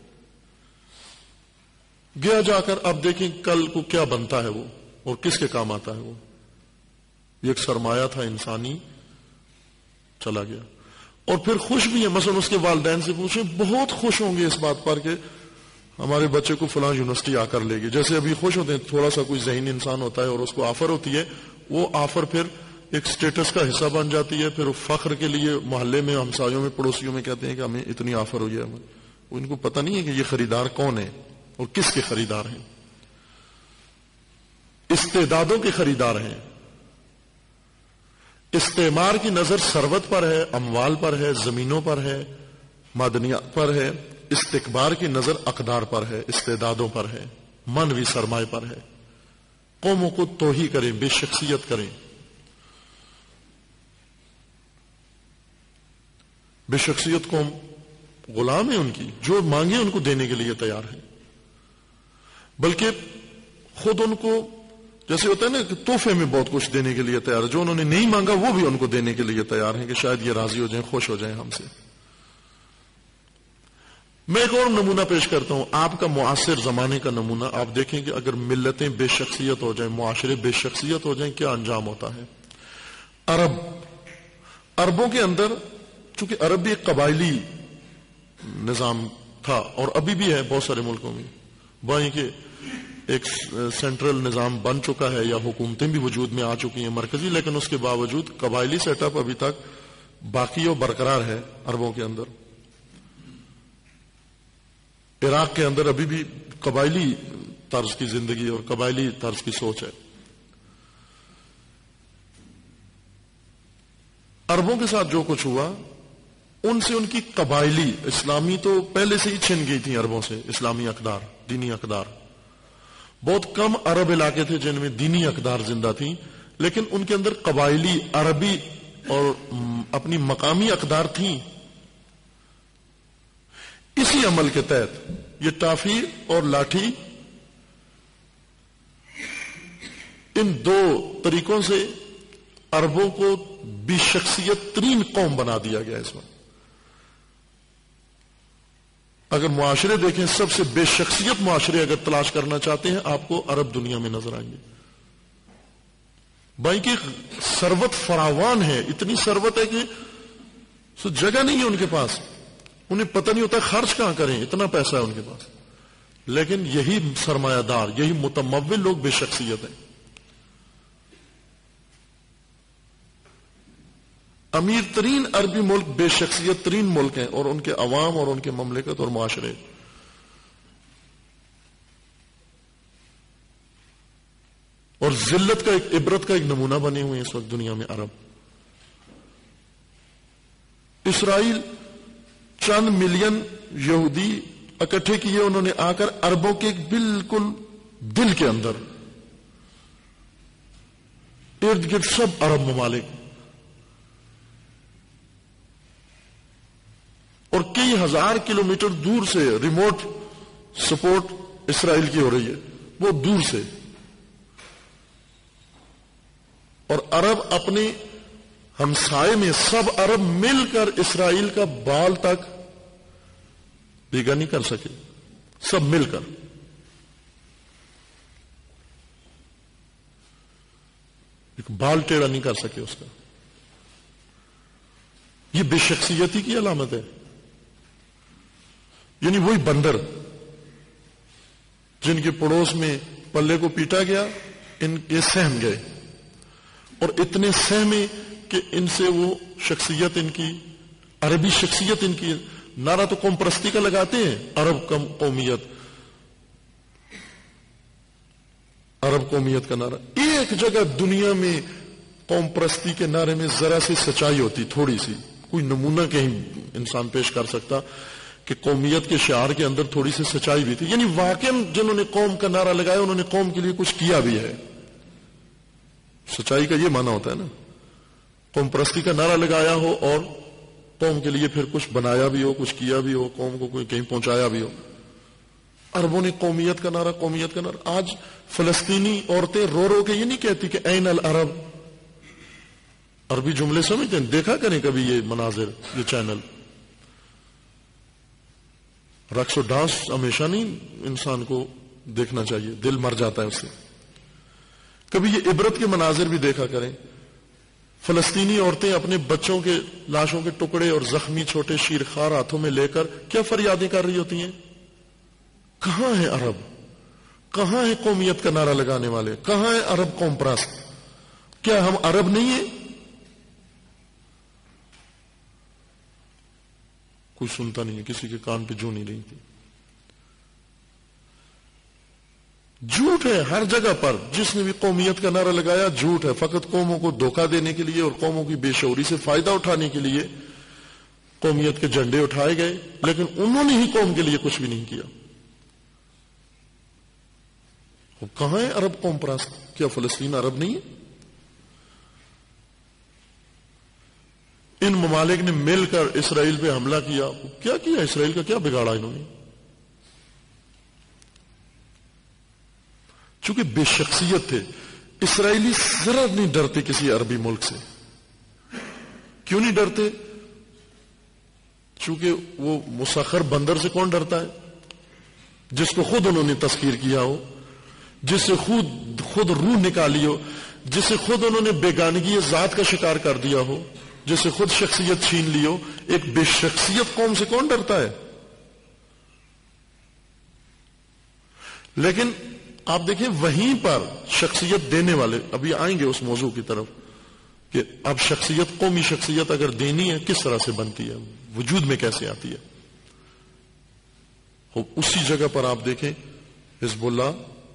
گیا جا کر اب دیکھیں کل کو کیا بنتا ہے وہ، اور کس کے کام آتا ہے وہ۔ یہ ایک سرمایہ تھا انسانی، چلا گیا۔ اور پھر خوش بھی ہے، مثلا اس کے والدین سے پوچھیں، بہت خوش ہوں گے اس بات پر کہ ہمارے بچے کو فلاں یونیورسٹی آ کر لے گی، جیسے ابھی خوش ہوتے ہیں تھوڑا سا کوئی ذہین انسان ہوتا ہے اور اس کو آفر ہوتی ہے، وہ آفر پھر ایک سٹیٹس کا حصہ بن جاتی ہے، پھر وہ فخر کے لیے محلے میں، ہمسایوں میں، پڑوسیوں میں کہتے ہیں کہ ہمیں اتنی آفر ہوئی ہے۔ ان کو پتہ نہیں ہے کہ یہ خریدار کون ہے اور کس کے خریدار ہیں، استعدادوں کے خریدار ہیں۔ استعمار کی نظر ثروت پر ہے، اموال پر ہے، زمینوں پر ہے، معدنیات پر ہے، استکبار کی نظر اقدار پر ہے، استعدادوں پر ہے، معنوی سرمایہ پر ہے۔ قوموں کو توہی کریں، بے شخصیت کریں، بے شخصیت قوم غلام ہے ان کی، جو مانگے ان کو دینے کے لیے تیار ہے، بلکہ خود ان کو جیسے ہوتا ہے نا کہ تحفے میں بہت کچھ دینے کے لیے تیار ہے، جو انہوں نے نہیں مانگا وہ بھی ان کو دینے کے لیے تیار ہیں کہ شاید یہ راضی ہو جائیں، خوش ہو جائیں ہم سے۔ میں ایک اور نمونہ پیش کرتا ہوں، آپ کا معاصر زمانے کا نمونہ۔ آپ دیکھیں کہ اگر ملتیں بے شخصیت ہو جائیں، معاشرے بے شخصیت ہو جائیں، کیا انجام ہوتا ہے۔ عربوں کے اندر، چونکہ عرب بھی ایک قبائلی نظام تھا اور ابھی بھی ہے بہت سارے ملکوں میں، وہیں کہ ایک سینٹرل نظام بن چکا ہے یا حکومتیں بھی وجود میں آ چکی ہیں مرکزی، لیکن اس کے باوجود قبائلی سیٹ اپ ابھی تک باقی اور برقرار ہے عربوں کے اندر۔ عراق کے اندر ابھی بھی قبائلی طرز کی زندگی اور قبائلی طرز کی سوچ ہے۔ عربوں کے ساتھ جو کچھ ہوا، ان سے ان کی قبائلی اسلامی تو پہلے سے ہی چھن گئی تھی عربوں سے، اسلامی اقدار، دینی اقدار۔ بہت کم عرب علاقے تھے جن میں دینی اقدار زندہ تھیں، لیکن ان کے اندر قبائلی، عربی اور اپنی مقامی اقدار تھیں۔ اسی عمل کے تحت یہ ٹافی اور لاٹھی، ان دو طریقوں سے عربوں کو بے شخصیت ترین قوم بنا دیا گیا اس وقت۔ اگر معاشرے دیکھیں، سب سے بے شخصیت معاشرے اگر تلاش کرنا چاہتے ہیں، آپ کو عرب دنیا میں نظر آئیں گے۔ بھائی کی ثروت فراوان ہے، اتنی ثروت ہے کہ جگہ نہیں ہے ان کے پاس، انہیں پتہ نہیں ہوتا خرچ کہاں کریں، اتنا پیسہ ہے ان کے پاس، لیکن یہی سرمایہ دار، یہی متمول لوگ بے شخصیت ہیں۔ امیر ترین عربی ملک بے شخصیت ترین ملک ہیں، اور ان کے عوام اور ان کے مملکت اور معاشرے۔ اور ذلت کا ایک، عبرت کا ایک نمونہ بنے ہوئے ہیں اس وقت دنیا میں عرب۔ اسرائیل چند ملین یہودی اکٹھے کیے انہوں نے آ کر عربوں کے بالکل دل کے اندر، ارد گرد سب عرب ممالک، اور کئی ہزار کلومیٹر دور سے ریموٹ سپورٹ اسرائیل کی ہو رہی ہے، وہ دور سے، اور عرب اپنے ہمسائے میں سب عرب مل کر اسرائیل کا بال تک بھیگا نہیں کر سکے، سب مل کر۔ ایک بال ٹیڑھا نہیں کر سکے اس کا۔ یہ بے شخصیتی کی علامت ہے۔ یعنی وہی بندر جن کے پڑوس میں پلے کو پیٹا گیا، ان کے سہم گئے اور اتنے سہمے کہ ان سے وہ شخصیت ان کی، عربی شخصیت ان کی، نعرہ تو قوم پرستی کا لگاتے ہیں، عرب قومیت کا نعرہ. ایک جگہ دنیا میں قوم پرستی کے نعرے میں ذرا سی سچائی ہوتی، تھوڑی سی، کوئی نمونہ کہیں انسان پیش کر سکتا کہ قومیت کے شعار کے اندر تھوڑی سی سچائی بھی تھی، یعنی واقعا جنہوں نے قوم کا نعرہ لگایا انہوں نے قوم کے لیے کچھ کیا بھی ہے. سچائی کا یہ معنی ہوتا ہے نا، قوم پرستی کا نعرہ لگایا ہو اور قوم کے لیے پھر کچھ بنایا بھی ہو، کچھ کیا بھی ہو، قوم کو کوئی کہیں پہنچایا بھی ہو. عربوں نے قومیت کا نعرہ، قومیت کا نعرہ. آج فلسطینی عورتیں رو رو کے یہ نہیں کہتی کہ این العرب. عربی جملے سمجھتے ہیں؟ دیکھا کریں کبھی یہ مناظر، یہ چینل. رقص و ڈانس ہمیشہ نہیں انسان کو دیکھنا چاہیے، دل مر جاتا ہے اس سے. کبھی یہ عبرت کے مناظر بھی دیکھا کریں. فلسطینی عورتیں اپنے بچوں کے لاشوں کے ٹکڑے اور زخمی چھوٹے شیرخوار ہاتھوں میں لے کر کیا فریادیں کر رہی ہوتی ہیں. کہاں ہے عرب؟ کہاں ہے قومیت کا نعرہ لگانے والے؟ کہاں ہے عرب قوم پرست؟ کیا ہم عرب نہیں ہیں؟ کوئی سنتا نہیں ہے، کسی کے کان پہ جو نہیں رہی تھی. جھوٹ ہے ہر جگہ پر. جس نے بھی قومیت کا نعرہ لگایا جھوٹ ہے، فقط قوموں کو دھوکہ دینے کے لیے اور قوموں کی بے شعوری سے فائدہ اٹھانے کے لیے قومیت کے جھنڈے اٹھائے گئے، لیکن انہوں نے ہی قوم کے لیے کچھ بھی نہیں کیا. کہاں ہے عرب قوم پرست؟ کیا فلسطین عرب نہیں ہے؟ ان ممالک نے مل کر اسرائیل پہ حملہ کیا. کیا اسرائیل کا کیا بگاڑا انہوں نے؟ چونکہ بے شخصیت تھے. اسرائیلی ذرا نہیں ڈرتے کسی عربی ملک سے. کیوں نہیں ڈرتے؟ چونکہ وہ مسخر بندر سے کون ڈرتا ہے؟ جس کو خود انہوں نے تسخیر کیا ہو، جس سے خود روح نکالی ہو، جس سے خود انہوں نے بیگانگی ذات کا شکار کر دیا ہو، جس سے خود شخصیت چھین لی ہو. ایک بے شخصیت قوم سے کون ڈرتا ہے؟ لیکن آپ دیکھیں وہیں پر شخصیت دینے والے، ابھی آئیں گے اس موضوع کی طرف کہ اب شخصیت، قومی شخصیت اگر دینی ہے کس طرح سے بنتی ہے، وجود میں کیسے آتی ہے. اسی جگہ پر آپ دیکھیں حزب اللہ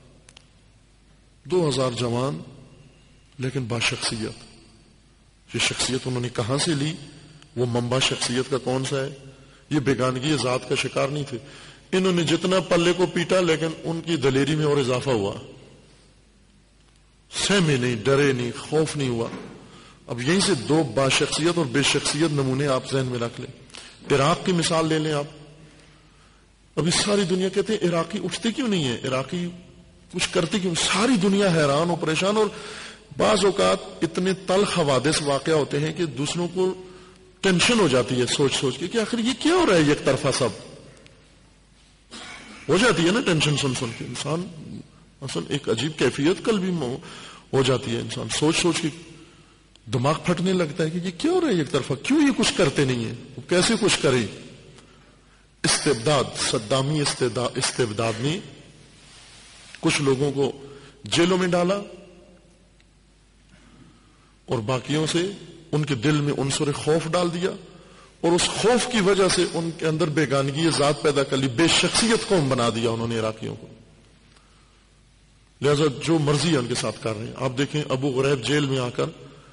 2000 جوان لیکن باشخصیت. یہ شخصیت انہوں نے کہاں سے لی؟ وہ منبع شخصیت کا کون سا ہے؟ یہ بیگانگی ذات کا شکار نہیں تھے. انہوں نے جتنا پلے کو پیٹا لیکن ان کی دلیری میں اور اضافہ ہوا. سہمے نہیں، ڈرے نہیں، خوف نہیں ہوا. اب یہیں سے دو باشخصیت اور بے شخصیت نمونے آپ ذہن میں رکھ لیں. عراق کی مثال لے لیں آپ. ابھی ساری دنیا کہتے ہیں عراقی اٹھتے کیوں نہیں ہے، عراقی کچھ کرتے کیوں؟ ساری دنیا حیران اور پریشان. اور بعض اوقات اتنے تلخ حوادث واقع ہوتے ہیں کہ دوسروں کو ٹینشن ہو جاتی ہے سوچ سوچ کے کہ آخر یہ کیا ہو رہا ہے. ایک طرفہ سب ہو جاتی ہے نا ٹینشن سن سن کے. انسان اصل ایک عجیب کیفیت کل بھی ہو جاتی ہے. انسان سوچ سوچ کے دماغ پھٹنے لگتا ہے کہ یہ کیا ہو رہا ہے ایک طرفہ. کیوں یہ کچھ کرتے نہیں ہیں؟ وہ کیسے کچھ کریں؟ استبداد، صدامی استبداد نے کچھ لوگوں کو جیلوں میں ڈالا اور باقیوں سے ان کے دل میں عنصر خوف ڈال دیا، اور اس خوف کی وجہ سے ان کے اندر بیگانگی ذات پیدا کر لی. بے شخصیت قوم بنا دیا انہوں نے عراقیوں کو. لہذا جو مرضی ہے ان کے ساتھ کر رہے ہیں. آپ دیکھیں ابو غریب جیل میں آ کر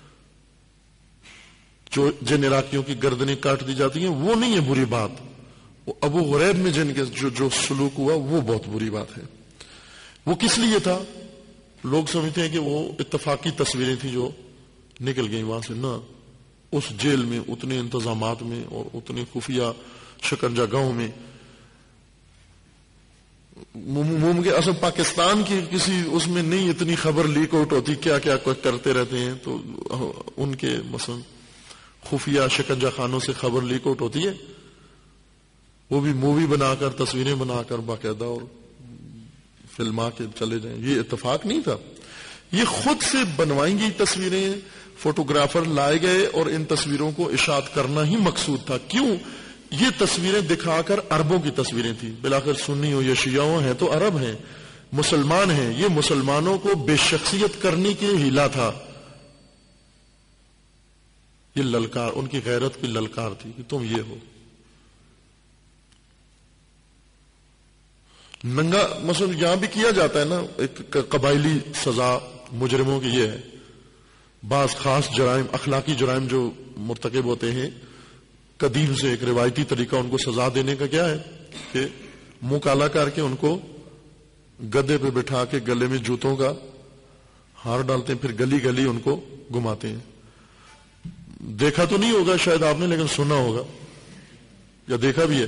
جن عراقیوں کی گردنیں کاٹ دی جاتی ہیں وہ نہیں ہے بری بات، وہ ابو غریب میں جن کے جو سلوک ہوا وہ بہت بری بات ہے. وہ کس لیے تھا؟ لوگ سمجھتے ہیں کہ وہ اتفاقی تصویریں تھیں جو نکل گئی وہاں سے. نہ، اس جیل میں اتنے انتظامات میں اور اتنے خفیہ شکنجہ گاہوں میں ممکن اصل پاکستان کی کسی اس میں نہیں اتنی خبر لیک آؤٹ ہوتی، کیا کیا کرتے رہتے ہیں. تو ان کے مثلا خفیہ شکنجہ خانوں سے خبر لیک آؤٹ ہوتی ہے، وہ بھی مووی بنا کر، تصویریں بنا کر باقاعدہ اور فلما کے چلے جائیں. یہ اتفاق نہیں تھا، یہ خود سے بنوائی گئی تصویریں، فوٹوگرافر لائے گئے اور ان تصویروں کو اشاعت کرنا ہی مقصود تھا. کیوں؟ یہ تصویریں دکھا کر عربوں کی تصویریں تھیں. بلاخر سنی ہو یا شیعہ ہو ہیں تو عرب ہیں، مسلمان ہیں، یہ مسلمانوں کو بے شخصیت کرنے کی ہیلا تھا، یہ للکار، ان کی غیرت کی للکار تھی کہ تم یہ ہو. ننگا مثلا یہاں بھی کیا جاتا ہے نا، ایک قبائلی سزا مجرموں کی یہ ہے. بعض خاص جرائم، اخلاقی جرائم جو مرتکب ہوتے ہیں، قدیم سے ایک روایتی طریقہ ان کو سزا دینے کا کیا ہے کہ منہ کالا کر کے ان کو گدے پہ بٹھا کے گلے میں جوتوں کا ہار ڈالتے ہیں، پھر گلی گلی ان کو گھماتے ہیں. دیکھا تو نہیں ہوگا شاید آپ نے، لیکن سنا ہوگا یا دیکھا بھی ہے.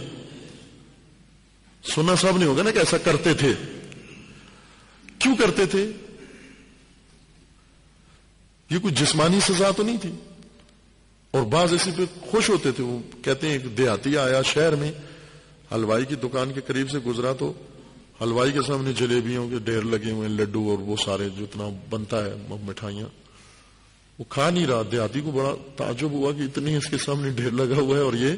سنا سب نہیں ہوگا نا کہ ایسا کرتے تھے. کیوں کرتے تھے؟ یہ کوئی جسمانی سزا تو نہیں تھی. اور بعض ایسے پہ خوش ہوتے تھے. وہ کہتے ہیں ایک دیہاتی آیا شہر میں، حلوائی کی دکان کے قریب سے گزرا تو حلوائی کے سامنے جلیبیوں کے ڈھیر لگے ہوئے، لڈو اور وہ سارے جتنا بنتا ہے مٹھائیاں، وہ کھا نہیں رہا. دیہاتی کو بڑا تعجب ہوا کہ اتنی اس کے سامنے ڈھیر لگا ہوا ہے اور یہ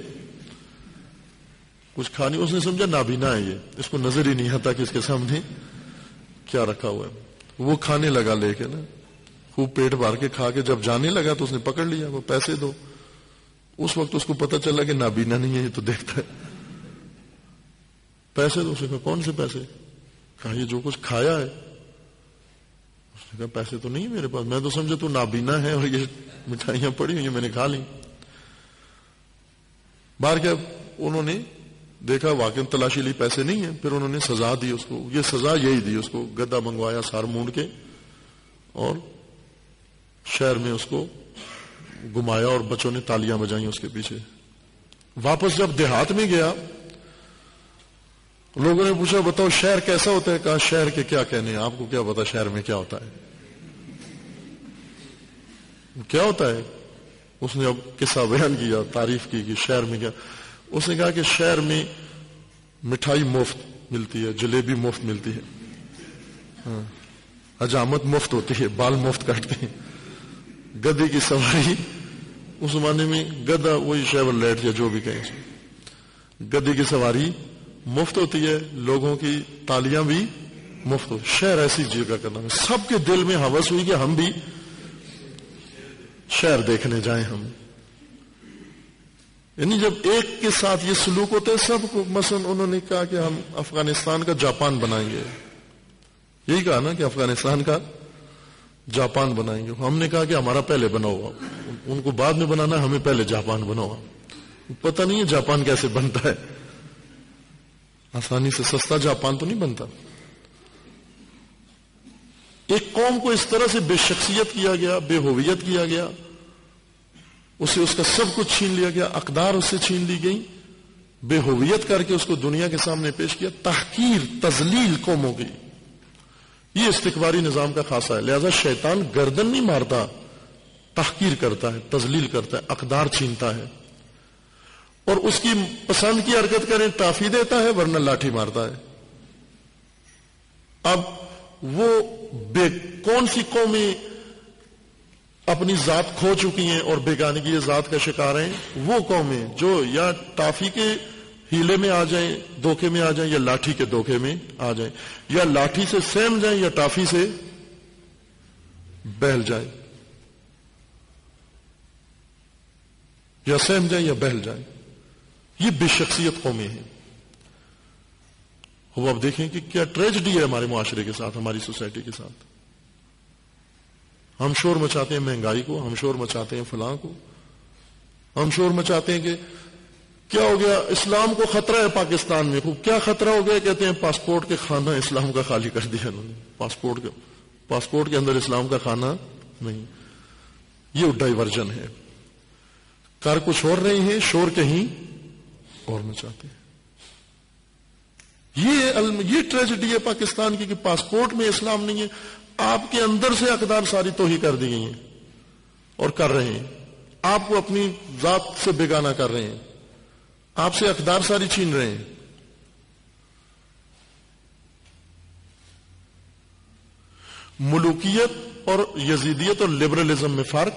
کچھ کھا نہیں. اس نے سمجھا نابینا ہے یہ، اس کو نظر ہی نہیں آتا کہ اس کے سامنے کیا رکھا ہوا ہے. وہ کھانے لگا لے کے نا، خوب پیٹ بھر کے کھا کے جب جانے لگا تو اس نے پکڑ لیا، وہ پیسے دو. اس وقت اس کو پتا چلا کہ نابینا نہیں ہے، یہ تو دیکھتا ہے. پیسے دو. اس نے کہا کون سے پیسے؟ کہا یہ جو کچھ کھایا ہے. اس نے کہا پیسے تو نہیں میرے پاس، میں تو سمجھا تو نابینا ہے اور یہ مٹھائیاں پڑی ہوئی ہیں میں نے کھا لی. باہر کیا انہوں نے دیکھا واقعی تلاشی لی، پیسے نہیں ہیں. پھر انہوں نے سزا دی اس کو. یہ سزا یہی دی، اس کو گدا منگوایا سار مونڈ کے اور شہر میں اس کو گھمایا اور بچوں نے تالیاں بجائیں اس کے پیچھے. واپس جب دیہات میں گیا لوگوں نے پوچھا بتاؤ شہر کیسا ہوتا ہے؟ کہا شہر کے کیا کہنے ہیں، آپ کو کیا پتا شہر میں کیا ہوتا ہے؟ کیا ہوتا ہے؟ اس نے اب قصہ بیان کیا، تعریف کی کہ شہر میں کیا. اس نے کہا کہ شہر میں مٹھائی مفت ملتی ہے، جلیبی مفت ملتی ہے، حجامت مفت ہوتی ہے، بال مفت کاٹتے ہیں، گدے کی سواری، اس زمانے میں گدا وہی شیور لیٹ یا جو بھی کہیں، گدے کی سواری مفت ہوتی ہے، لوگوں کی تالیاں بھی مفت ہوتی. شہر ایسی جگہ کا نام ہے. سب کے دل میں ہوس ہوئی کہ ہم بھی شہر دیکھنے جائیں. ہم یعنی جب ایک کے ساتھ یہ سلوک ہوتا ہے سب کو. مثلا انہوں نے کہا کہ ہم افغانستان کا جاپان بنائیں گے، یہی کہا نا کہ افغانستان کا جاپان بنائیں گے. ہم نے کہا کہ ہمارا پہلے بنا ہوا، ان کو بعد میں بنانا، ہمیں پہلے جاپان بنا ہوا. پتہ نہیں ہے جاپان کیسے بنتا ہے. آسانی سے سستا جاپان تو نہیں بنتا. ایک قوم کو اس طرح سے بے شخصیت کیا گیا، بے ہویت کیا گیا، اسے اس کا سب کچھ چھین لیا گیا، اقدار اس سے چھین لی گئی، بے ہویت کر کے اس کو دنیا کے سامنے پیش کیا. تحقیر، تذلیل قوموں کی، یہ استکباری نظام کا خاصہ ہے. لہذا شیطان گردن نہیں مارتا، تحقیر کرتا ہے، تذلیل کرتا ہے، اقدار چھینتا ہے. اور اس کی پسند کی حرکت کریں ٹافی دیتا ہے ورنہ لاٹھی مارتا ہے. اب وہ کون سی قومیں اپنی ذات کھو چکی ہیں اور بیگانگی ذات کا شکار ہیں؟ وہ قومیں جو یا ٹافی کے ہیلے میں آ جائیں، دھوکے میں آ جائیں، یا لاٹھی کے دھوکے میں آ جائیں، یا لاٹھی سے سہم جائیں یا ٹافی سے بہل جائیں، یا سہم جائیں یا بہل جائیں. یہ بے شخصیت قومیں ہیں. وہ اب دیکھیں کہ کیا ٹریجڈی ہے ہمارے معاشرے کے ساتھ، ہماری سوسائٹی کے ساتھ. ہم شور مچاتے ہیں مہنگائی کو، ہم شور مچاتے ہیں فلاں کو، ہم شور مچاتے ہیں کہ کیا ہو گیا، اسلام کو خطرہ ہے پاکستان میں. کیا خطرہ ہو گیا؟ کہتے ہیں پاسپورٹ کے خانہ اسلام کا خالی کر دیا انہوں نے. پاسپورٹ کے اندر اسلام کا خانہ نہیں. یہ ڈائیورژن ہے. کر کچھ اور رہے ہیں، شور کہیں اور مچاتے ہیں. یہ ٹریجڈی ہے پاکستان کی کہ پاسپورٹ میں اسلام نہیں ہے. آپ کے اندر سے اقدار ساری توہی کر دی گئی ہیں اور کر رہے ہیں. آپ کو اپنی ذات سے بیگانہ کر رہے ہیں، آپ سے اقدار ساری چھین رہے ہیں. ملوکیت اور یزیدیت اور لبرلزم میں فرق.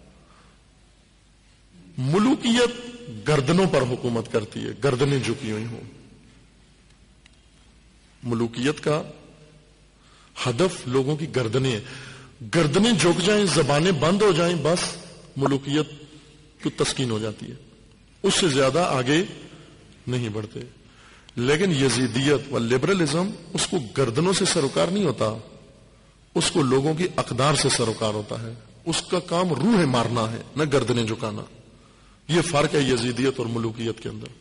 ملوکیت گردنوں پر حکومت کرتی ہے، گردنیں جھکی ہوئی ہوں. ملوکیت کا ہدف لوگوں کی گردنیں ہیں، گردنیں جھک جائیں، زبانیں بند ہو جائیں، بس ملوکیت کو تسکین ہو جاتی ہے، اس سے زیادہ آگے نہیں بڑھتے. لیکن یزیدیت و لبرلزم اس کو گردنوں سے سروکار نہیں ہوتا، اس کو لوگوں کی اقدار سے سروکار ہوتا ہے. اس کا کام روح مارنا ہے، نہ گردنیں جھکانا. یہ فرق ہے یزیدیت اور ملوکیت کے اندر.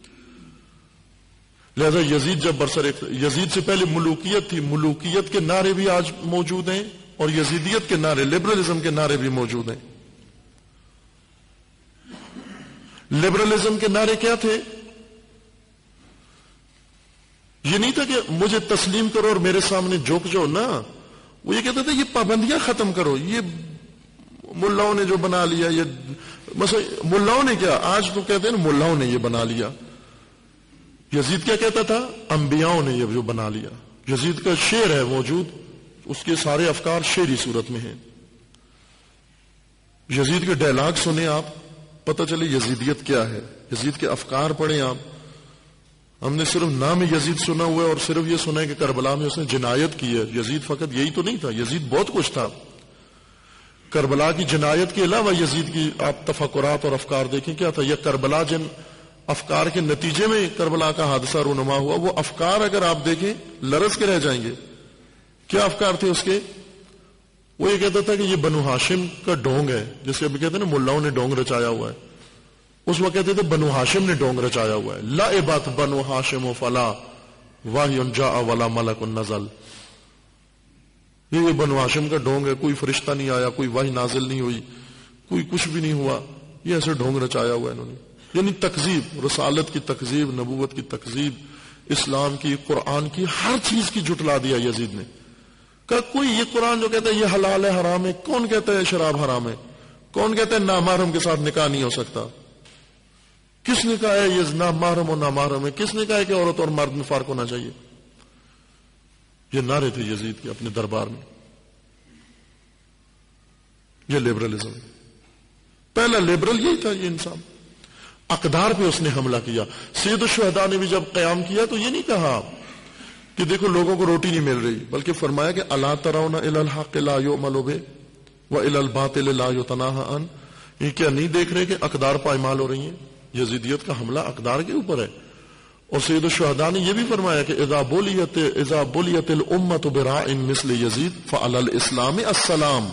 لہذا یزید جب یزید سے پہلے ملوکیت تھی، ملوکیت کے نعرے بھی آج موجود ہیں اور یزیدیت کے نعرے، لبرلزم کے نعرے بھی موجود ہیں. لبرلزم کے نعرے کیا تھے؟ یہ نہیں تھا کہ مجھے تسلیم کرو اور میرے سامنے جھک جاؤ، نا. وہ یہ کہتے تھے یہ پابندیاں ختم کرو، یہ ملاؤں نے جو بنا لیا، یہ مثلا ملاؤں نے کیا، آج تو کہتے ہیں نا ملاؤں نے یہ بنا لیا. یزید کیا کہتا تھا؟ انبیاؤں نے یہ جو بنا لیا. یزید کا شعر ہے موجود، اس کے سارے افکار شعری صورت میں ہیں. یزید کے ڈائلاگ سنیں آپ، پتہ چلے یزیدیت کیا ہے. یزید کے افکار پڑھیں آپ. ہم نے صرف نام یزید سنا ہوا ہے اور صرف یہ سنا ہے کہ کربلا میں اس نے جنایت کی ہے. یزید فقط یہی تو نہیں تھا، یزید بہت کچھ تھا. کربلا کی جنایت کے علاوہ یزید کی آپ تفکرات اور افکار دیکھیں کیا تھا. یہ کربلا جن افکار کے نتیجے میں کربلا کا حادثہ رونما ہوا، وہ افکار اگر آپ دیکھیں لرز کے رہ جائیں گے. کیا افکار تھے اس کے؟ وہ یہ کہتا تھا کہ یہ بنو ہاشم کا ڈونگ ہے، جسے ابھی کہتے ہیں نا ملاؤں نے ڈونگ رچایا ہوا ہے. اس وقت کہتے تھے بنو ہاشم نے ڈونگ رچایا ہوا ہے. لعبت بنو ہاشم و فلا وحی جاء ولا ملک نزل. یہ بنو ہاشم کا ڈونگ ہے، کوئی فرشتہ نہیں آیا، کوئی وحی نازل نہیں ہوئی، کوئی کچھ بھی نہیں ہوا. یہ ایسے ڈونگ رچایا ہوا ہے انہوں نے. یعنی تکذیب، رسالت کی تکذیب، نبوت کی تکذیب، اسلام کی، قرآن کی، ہر چیز کی جھٹلا دیا یزید نے. کہ کوئی یہ قرآن جو کہتا ہے یہ حلال ہے حرام ہے، کون کہتا ہے شراب حرام ہے؟ کون کہتا ہے نامحرم کے ساتھ نکاح نہیں ہو سکتا؟ کس نے کہا ہے یہ نامحرم اور نامحرم ہے؟ کس نے کہا ہے کہ عورت اور مرد میں فرق ہونا چاہیے؟ یہ نعرے تھے یزید کے اپنے دربار میں. یہ لبرلزم. پہلا لبرل یہی تھا. یہ انسان اقدار پہ اس نے حملہ کیا. سید الشہداء نے بھی جب قیام کیا تو یہ نہیں کہا کہ دیکھو لوگوں کو روٹی نہیں مل رہی، بلکہ فرمایا کہ الا ترون الی الحق لا یؤمل بہ والی الباطل لا یتناہى عنہ. یہ کیا نہیں دیکھ رہے کہ اقدار پائمال ہو رہی ہیں؟ یزیدیت کا حملہ اقدار کے اوپر ہے. اور سید الشہداء نے یہ بھی فرمایا کہ اذا بلیت الامۃ براء مثل یزید فعلی الاسلام السلام.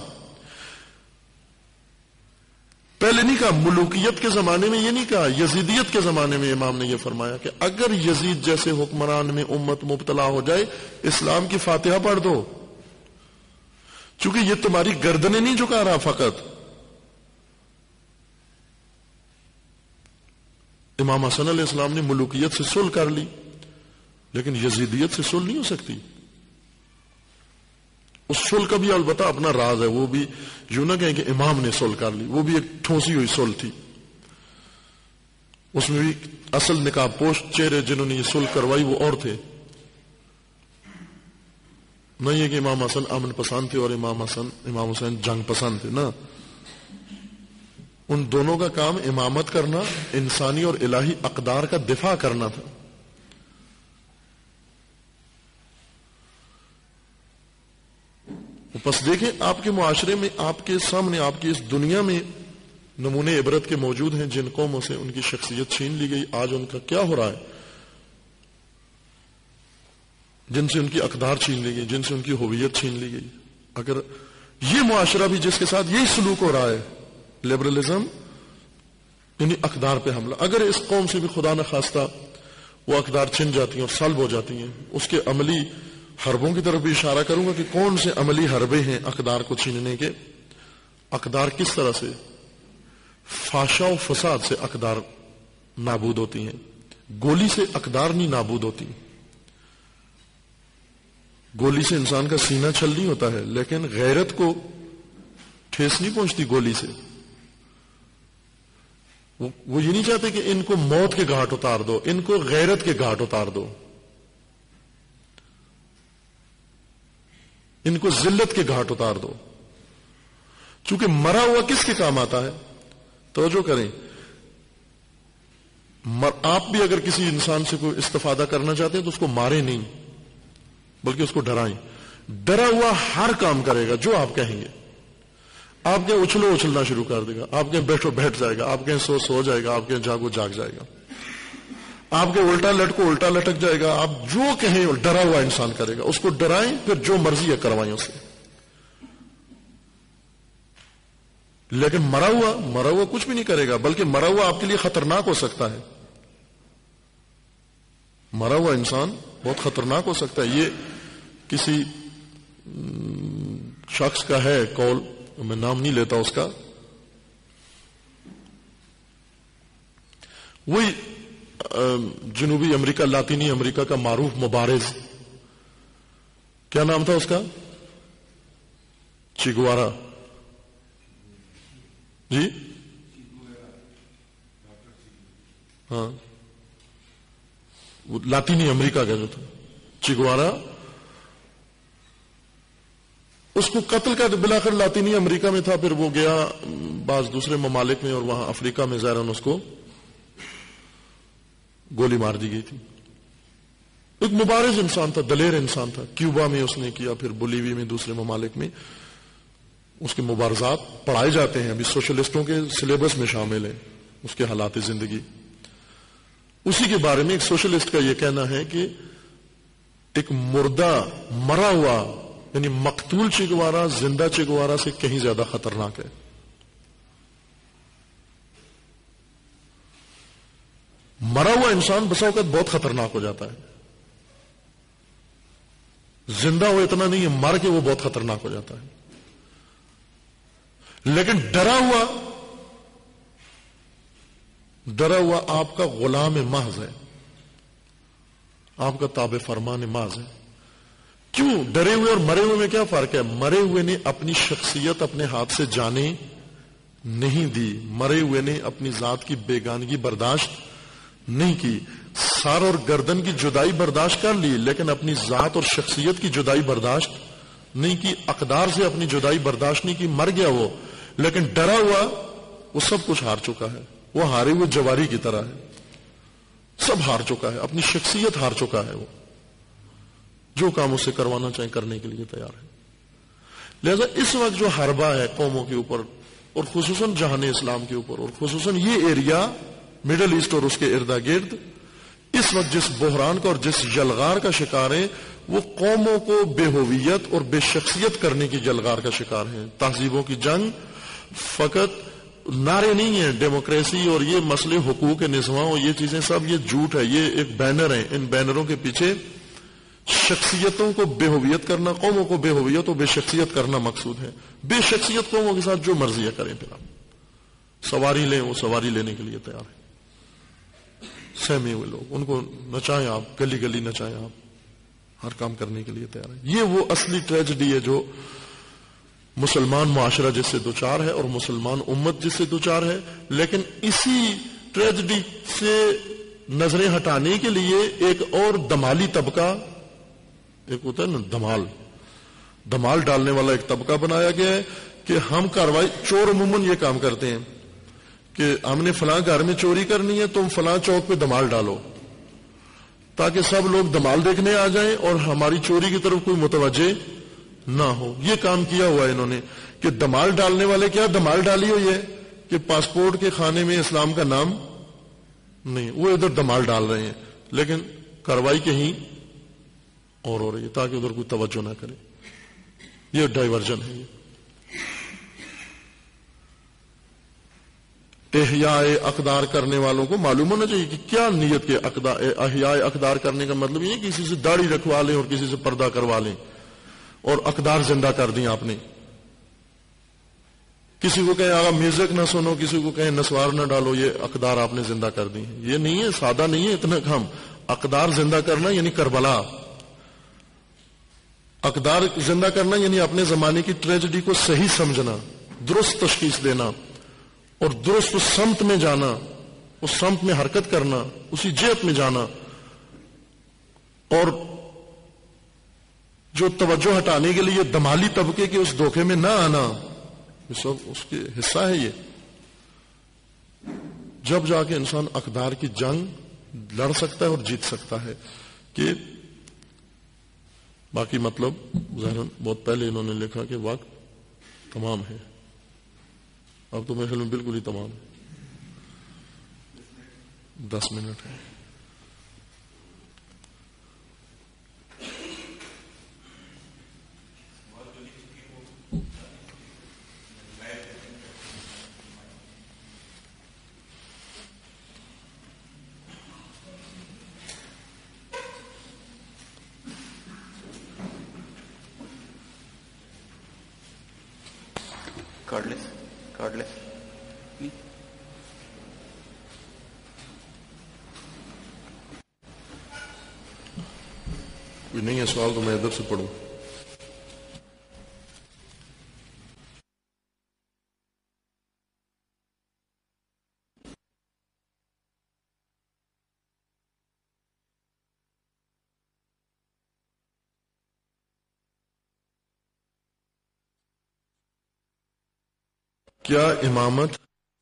پہلے نہیں کہا، ملوکیت کے زمانے میں یہ نہیں کہا، یزیدیت کے زمانے میں امام نے یہ فرمایا کہ اگر یزید جیسے حکمران میں امت مبتلا ہو جائے، اسلام کی فاتحہ پڑھ دو، چونکہ یہ تمہاری گردنیں نہیں جھکا رہا فقط. امام حسن علیہ السلام نے ملوکیت سے صلح کر لی، لیکن یزیدیت سے صلح نہیں ہو سکتی. اس صلح کا بھی البتہ اپنا راز ہے، وہ بھی یوں نہ کہیں کہ امام نے صلح کر لی، وہ بھی ایک ٹھونسی ہوئی صلح تھی. اس میں بھی اصل نقاب پوش چہرے جنہوں نے یہ صلح کروائی وہ اور تھے. نہیں ہے کہ امام حسن امن پسند تھے اور امام حسین جنگ پسند تھے، نا. ان دونوں کا کام امامت کرنا، انسانی اور الہی اقدار کا دفاع کرنا تھا. بس دیکھیں آپ کے معاشرے میں، آپ کے سامنے، آپ کی اس دنیا میں نمونے عبرت کے موجود ہیں. جن قوموں سے ان کی شخصیت چھین لی گئی، آج ان کا کیا ہو رہا ہے. جن سے ان کی اقدار چھین لی گئی، جن سے ان کی ہویت چھین لی گئی. اگر یہ معاشرہ بھی جس کے ساتھ یہی سلوک ہو رہا ہے، لبرلزم یعنی اقدار پہ حملہ، اگر اس قوم سے بھی خدا نہ خواستہ وہ اقدار چھن جاتی ہیں اور سلب ہو جاتی ہیں، اس کے عملی حربوں کی طرف بھی اشارہ کروں گا کہ کون سے عملی حربے ہیں اقدار کو چھیننے کے. اقدار کس طرح سے فحشا و فساد سے اقدار نابود ہوتی ہیں. گولی سے اقدار نہیں نابود ہوتی. گولی سے انسان کا سینہ چھل نہیں ہوتا ہے، لیکن غیرت کو ٹھیس نہیں پہنچتی گولی سے. وہ یہ نہیں چاہتے کہ ان کو موت کے گھاٹ اتار دو، ان کو غیرت کے گھاٹ اتار دو، ان کو ذلت کے گھاٹ اتار دو. چونکہ مرا ہوا کس کے کام آتا ہے؟ توجہ کریں. آپ بھی اگر کسی انسان سے کوئی استفادہ کرنا چاہتے ہیں تو اس کو مارے نہیں بلکہ اس کو ڈرائیں. ڈرا ہوا ہر کام کرے گا جو آپ کہیں گے. آپ کے اچھلو اچھلنا شروع کر دے گا, آپ کے بیٹھو بیٹھ جائے گا, آپ کے سو جائے گا, آپ کے جاگو جاگ جائے گا, آپ کے الٹا لٹکو الٹا لٹک جائے گا. آپ جو کہیں ڈرا ہوا انسان کرے گا. اس کو ڈرائیں, پھر جو مرضی ہے کروائیں اسے. لیکن مرا ہوا کچھ بھی نہیں کرے گا, بلکہ مرا ہوا آپ کے لیے خطرناک ہو سکتا ہے. مرا ہوا انسان بہت خطرناک ہو سکتا ہے. یہ کسی شخص کا ہے قول, میں نام نہیں لیتا اس کا. وہی جنوبی امریکہ, لاطینی امریکہ کا معروف مبارز, کیا نام تھا اس کا؟ چیگوارا. جی ہاں, وہ لاطینی امریکہ کا جو تھا چیگوارا, اس کو قتل کا بلاخر لاطینی امریکہ میں تھا. پھر وہ گیا بعض دوسرے ممالک میں, اور وہاں افریقہ میں ظاہراً اس کو گولی مار دی گئی تھی. ایک مبارز انسان تھا, دلیر انسان تھا. کیوبا میں اس نے کیا, پھر بولیویا میں, دوسرے ممالک میں اس کے مبارزات پڑھائے جاتے ہیں, ابھی سوشلسٹوں کے سلیبس میں شامل ہیں اس کے حالات زندگی. اسی کے بارے میں ایک سوشلسٹ کا یہ کہنا ہے کہ ایک مردہ مرا ہوا یعنی مقتول چیگوارا زندہ چیگوارا سے کہیں زیادہ خطرناک ہے. مرا ہوا انسان بسا اوقات بہت خطرناک ہو جاتا ہے. زندہ ہو اتنا نہیں ہے, مر کے وہ بہت خطرناک ہو جاتا ہے. لیکن ڈرا ہوا آپ کا غلام محض ہے, آپ کا تابع فرمان محض ہے. کیوں؟ ڈرے ہوئے اور مرے ہوئے میں کیا فرق ہے؟ مرے ہوئے نے اپنی شخصیت اپنے ہاتھ سے جانے نہیں دی, مرے ہوئے نے اپنی ذات کی بیگانگی برداشت نہیں کی. سر اور گردن کی جدائی برداشت کر لی, لیکن اپنی ذات اور شخصیت کی جدائی برداشت نہیں کی. اقدار سے اپنی جدائی برداشت نہیں کی, مر گیا وہ. لیکن ڈرا ہوا وہ سب کچھ ہار چکا ہے, وہ ہارے ہوئے جواری کی طرح ہے, سب ہار چکا ہے, اپنی شخصیت ہار چکا ہے. وہ جو کام اسے کروانا چاہیں کرنے کے لیے تیار ہے. لہذا اس وقت جو حربہ ہے قوموں کے اوپر, اور خصوصاً جہان اسلام کے اوپر, اور خصوصاً یہ ایریا مڈل ایسٹ اور اس کے اردا گرد, اس وقت جس بحران کا اور جس جلغار کا شکار ہے, وہ قوموں کو بے ہویت اور بے شخصیت کرنے کی جلغار کا شکار ہے. تہذیبوں کی جنگ فقط نعرے نہیں ہیں, ڈیموکریسی اور یہ مسئلے حقوق نسواں اور یہ چیزیں سب یہ جھوٹ ہے, یہ ایک بینر ہیں. ان بینروں کے پیچھے شخصیتوں کو بے ہویت کرنا, قوموں کو بے ہویت اور بے شخصیت کرنا مقصود ہے. بے شخصیت قوموں کے ساتھ جو مرضی ہے کریں, پھر آپ سواری لیں, وہ سواری لینے کے لیے تیار ہے. سہمے ہوئے لوگ, ان کو نچائیں آپ, گلی گلی نچائیں آپ, ہر کام کرنے کے لیے تیار ہے. یہ وہ اصلی ٹریجڈی ہے جو مسلمان معاشرہ جس سے دوچار ہے اور مسلمان امت جس سے دوچار ہے. لیکن اسی ٹریجڈی سے نظریں ہٹانے کے لیے ایک اور دمالی طبقہ, ایک ہوتا ہے نا دمال ڈالنے والا ایک طبقہ بنایا گیا ہے کہ ہم کاروائی, چور عموماً یہ کام کرتے ہیں کہ ہم نے فلاں گھر میں چوری کرنی ہے, تم فلاں چوک پہ دمال ڈالو تاکہ سب لوگ دمال دیکھنے آ جائیں اور ہماری چوری کی طرف کوئی متوجہ نہ ہو. یہ کام کیا ہوا ہے انہوں نے کہ دمال ڈالنے والے کیا دمال ڈالی ہوئی ہے کہ پاسپورٹ کے خانے میں اسلام کا نام نہیں, وہ ادھر دمال ڈال رہے ہیں, لیکن کاروائی کہیں اور ہو رہی ہے تاکہ ادھر کوئی توجہ نہ کرے. یہ ڈائیورژن ہے. احیاء اقدار کرنے والوں کو معلوم ہونا چاہیے کہ کیا نیت کے احیاء اقدار کرنے کا مطلب یہ کسی سے داڑھی رکھوا لیں اور کسی سے پردہ کروا لیں اور اقدار زندہ کر دیں آپ نے. کسی کو کہیں آگا میوزک نہ سنو, کسی کو کہیں نسوار نہ ڈالو, یہ اقدار آپ نے زندہ کر دی. یہ نہیں ہے, سادہ نہیں ہے اتنا کم. اقدار زندہ کرنا یعنی کربلا, اقدار زندہ کرنا یعنی اپنے زمانے کی ٹریجڈی کو صحیح سمجھنا, درست تشخیص دینا اور درست اس سمت میں جانا, اس سمت میں حرکت کرنا, اسی جہت میں جانا, اور جو توجہ ہٹانے کے لیے دمالی طبقے کے اس دھوکے میں نہ آنا, یہ سب اس کے حصہ ہے. یہ جب جا کے انسان اقدار کی جنگ لڑ سکتا ہے اور جیت سکتا ہے کہ باقی مطلب ظاہراً بہت پہلے انہوں نے لکھا کہ وقت تمام ہے، اب تو میرے خیال میں بالکل ہی تمام ہے، 10 منٹ ہے۔ کارڈلیس کوئی نہیں ہے سوال تو میں ادھر سے پڑھوں۔ کیا امامت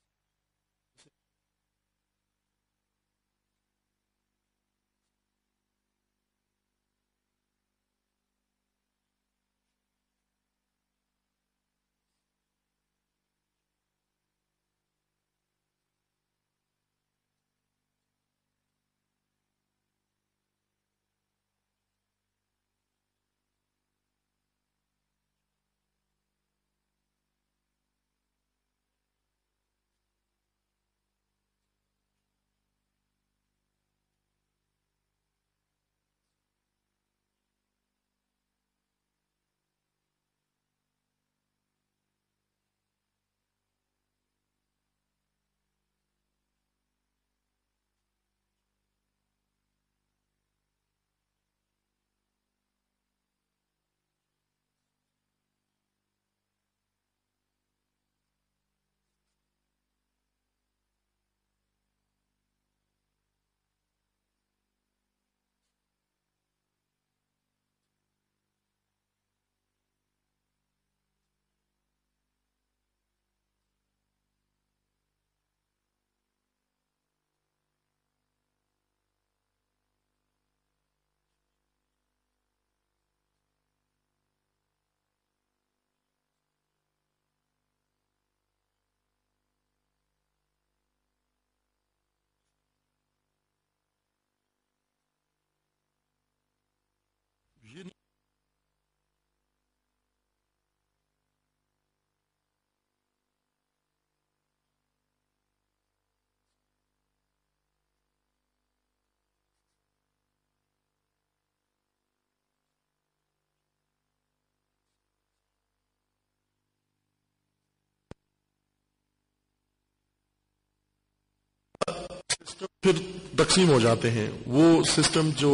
پھر تقسیم ہو جاتے ہیں، وہ سسٹم جو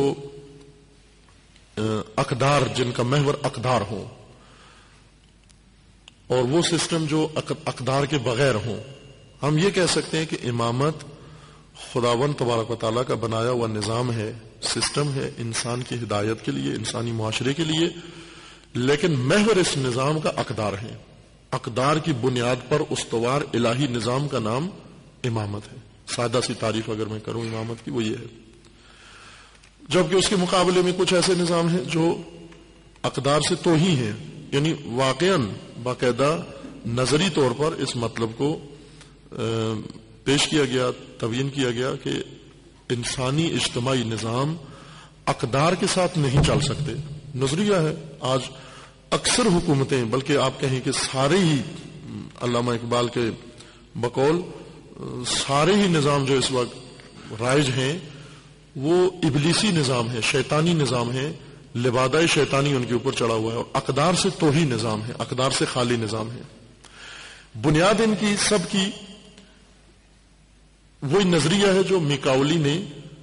اقدار جن کا محور اقدار ہو، اور وہ سسٹم جو اقدار کے بغیر ہوں۔ ہم یہ کہہ سکتے ہیں کہ امامت خداوند تبارک و تعالیٰ کا بنایا ہوا نظام ہے، سسٹم ہے انسان کی ہدایت کے لیے، انسانی معاشرے کے لیے، لیکن محور اس نظام کا اقدار ہے۔ اقدار کی بنیاد پر استوار الہی نظام کا نام امامت ہے۔ سادہ سی تعریف اگر میں کروں امامت کی، وہ یہ ہے۔ جبکہ اس کے مقابلے میں کچھ ایسے نظام ہیں جو اقدار سے توہی ہیں، یعنی واقعاً باقاعدہ نظری طور پر اس مطلب کو پیش کیا گیا، تبیین کیا گیا کہ انسانی اجتماعی نظام اقدار کے ساتھ نہیں چل سکتے۔ نظریہ ہے آج اکثر حکومتیں، بلکہ آپ کہیں کہ سارے ہی، علامہ اقبال کے بقول سارے ہی نظام جو اس وقت رائج ہیں وہ ابلیسی نظام ہے، شیطانی نظام ہے، لبادہ شیطانی ان کے اوپر چڑھا ہوا ہے، اور اقدار سے توہی نظام ہے، اقدار سے خالی نظام ہے۔ بنیاد ان کی سب کی وہی نظریہ ہے جو میکاولی نے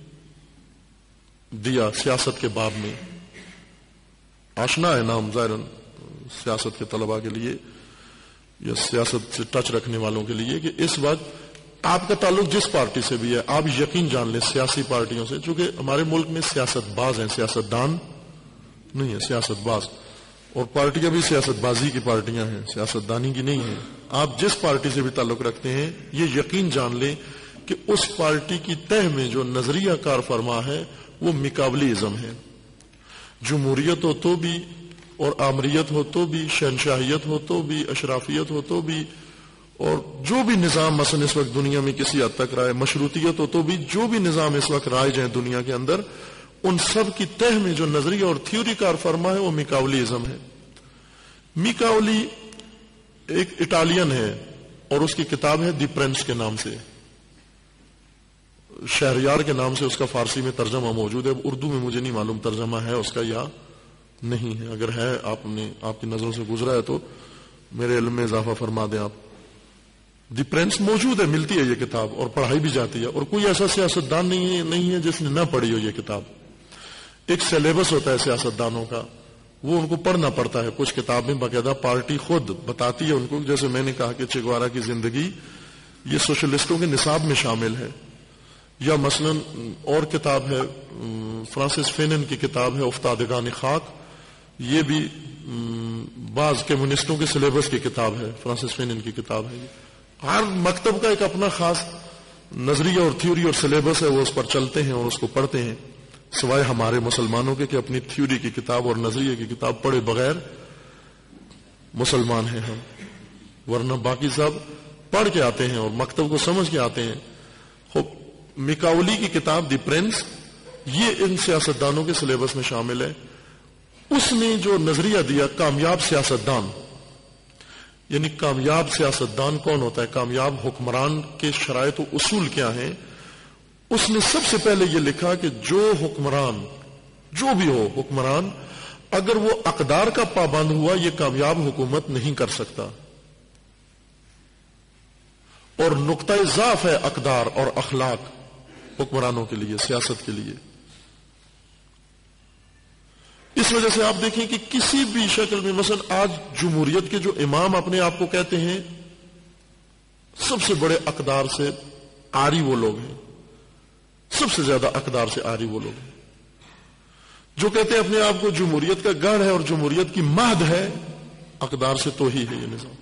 دیا سیاست کے باب میں۔ آشنا ہے نام ظاہراً سیاست کے طلباء کے لیے یا سیاست سے ٹچ رکھنے والوں کے لیے، کہ اس وقت آپ کا تعلق جس پارٹی سے بھی ہے، آپ یقین جان لیں سیاسی پارٹیوں سے، چونکہ ہمارے ملک میں سیاست باز ہیں، سیاست دان نہیں ہے، سیاست باز، اور پارٹیاں بھی سیاست بازی کی پارٹیاں ہیں، سیاست دانی کی نہیں ہیں۔ آپ جس پارٹی سے بھی تعلق رکھتے ہیں، یہ یقین جان لیں کہ اس پارٹی کی تہ میں جو نظریہ کار فرما ہے وہ مکابلی ازم ہے۔ جمہوریت ہو تو بھی، اور آمریت ہو تو بھی، شہنشاہیت ہو تو بھی، اشرافیت ہو تو بھی، اور جو بھی نظام مثلا اس وقت دنیا میں کسی حد تک رائے، مشروطیت ہو تو بھی، جو بھی نظام اس وقت رائج ہیں دنیا کے اندر، ان سب کی تہ میں جو نظریہ اور تھیوری کار فرما ہے وہ میکاولیزم ہے. میکاولی ایک اٹالین ہے اور اس کی کتاب ہے دی پرنس کے نام سے، شہریار کے نام سے اس کا فارسی میں ترجمہ موجود ہے. اردو میں مجھے نہیں معلوم ترجمہ ہے اس کا یا نہیں ہے، اگر ہے آپ کی نظروں سے گزرا ہے تو میرے علم میں اضافہ فرما دیں آپ. دی پرنس موجود ہے، ملتی ہے یہ کتاب اور پڑھائی بھی جاتی ہے، اور کوئی ایسا سیاستدان نہیں ہے جس نے نہ پڑھی ہو یہ کتاب. ایک سلیبس ہوتا ہے سیاستدانوں کا، وہ ان کو پڑھنا پڑتا ہے. کچھ کتابیں باقاعدہ پارٹی خود بتاتی ہے ان کو، جیسے میں نے کہا کہ چے گوارا کی زندگی یہ سوشلسٹوں کے نصاب میں شامل ہے، یا مثلا اور کتاب ہے فرانسس فینن کی کتاب ہے افتادگان خاک، یہ بھی بعض کمیونسٹوں کے سلیبس کی کتاب ہے، فرانسس فینن کی کتاب ہے. ہر مکتب کا ایک اپنا خاص نظریہ اور تھیوری اور سلیبس ہے، وہ اس پر چلتے ہیں اور اس کو پڑھتے ہیں. سوائے ہمارے مسلمانوں کے کہ اپنی تھیوری کی کتاب اور نظریے کی کتاب پڑھے بغیر مسلمان ہیں ہم، ورنہ باقی سب پڑھ کے آتے ہیں اور مکتب کو سمجھ کے آتے ہیں. میکاولی کی کتاب دی پرنس یہ ان سیاستدانوں کے سلیبس میں شامل ہے. اس نے جو نظریہ دیا کامیاب سیاستدان، یعنی کامیاب سیاستدان کون ہوتا ہے، کامیاب حکمران کے شرائط و اصول کیا ہیں، اس نے سب سے پہلے یہ لکھا کہ جو حکمران، جو بھی ہو حکمران، اگر وہ اقدار کا پابند ہوا یہ کامیاب حکومت نہیں کر سکتا. اور نقطۂ ضعف ہے اقدار اور اخلاق حکمرانوں کے لیے، سیاست کے لیے. اس وجہ سے آپ دیکھیں کہ کسی بھی شکل میں مثلا آج جمہوریت کے جو امام اپنے آپ کو کہتے ہیں سب سے بڑے اقدار سے عاری وہ لوگ ہیں، سب سے زیادہ اقدار سے عاری وہ لوگ ہیں جو کہتے ہیں اپنے آپ کو جمہوریت کا گڑھ ہے اور جمہوریت کی مہد ہے. اقدار سے تو ہی ہے یہ نظام،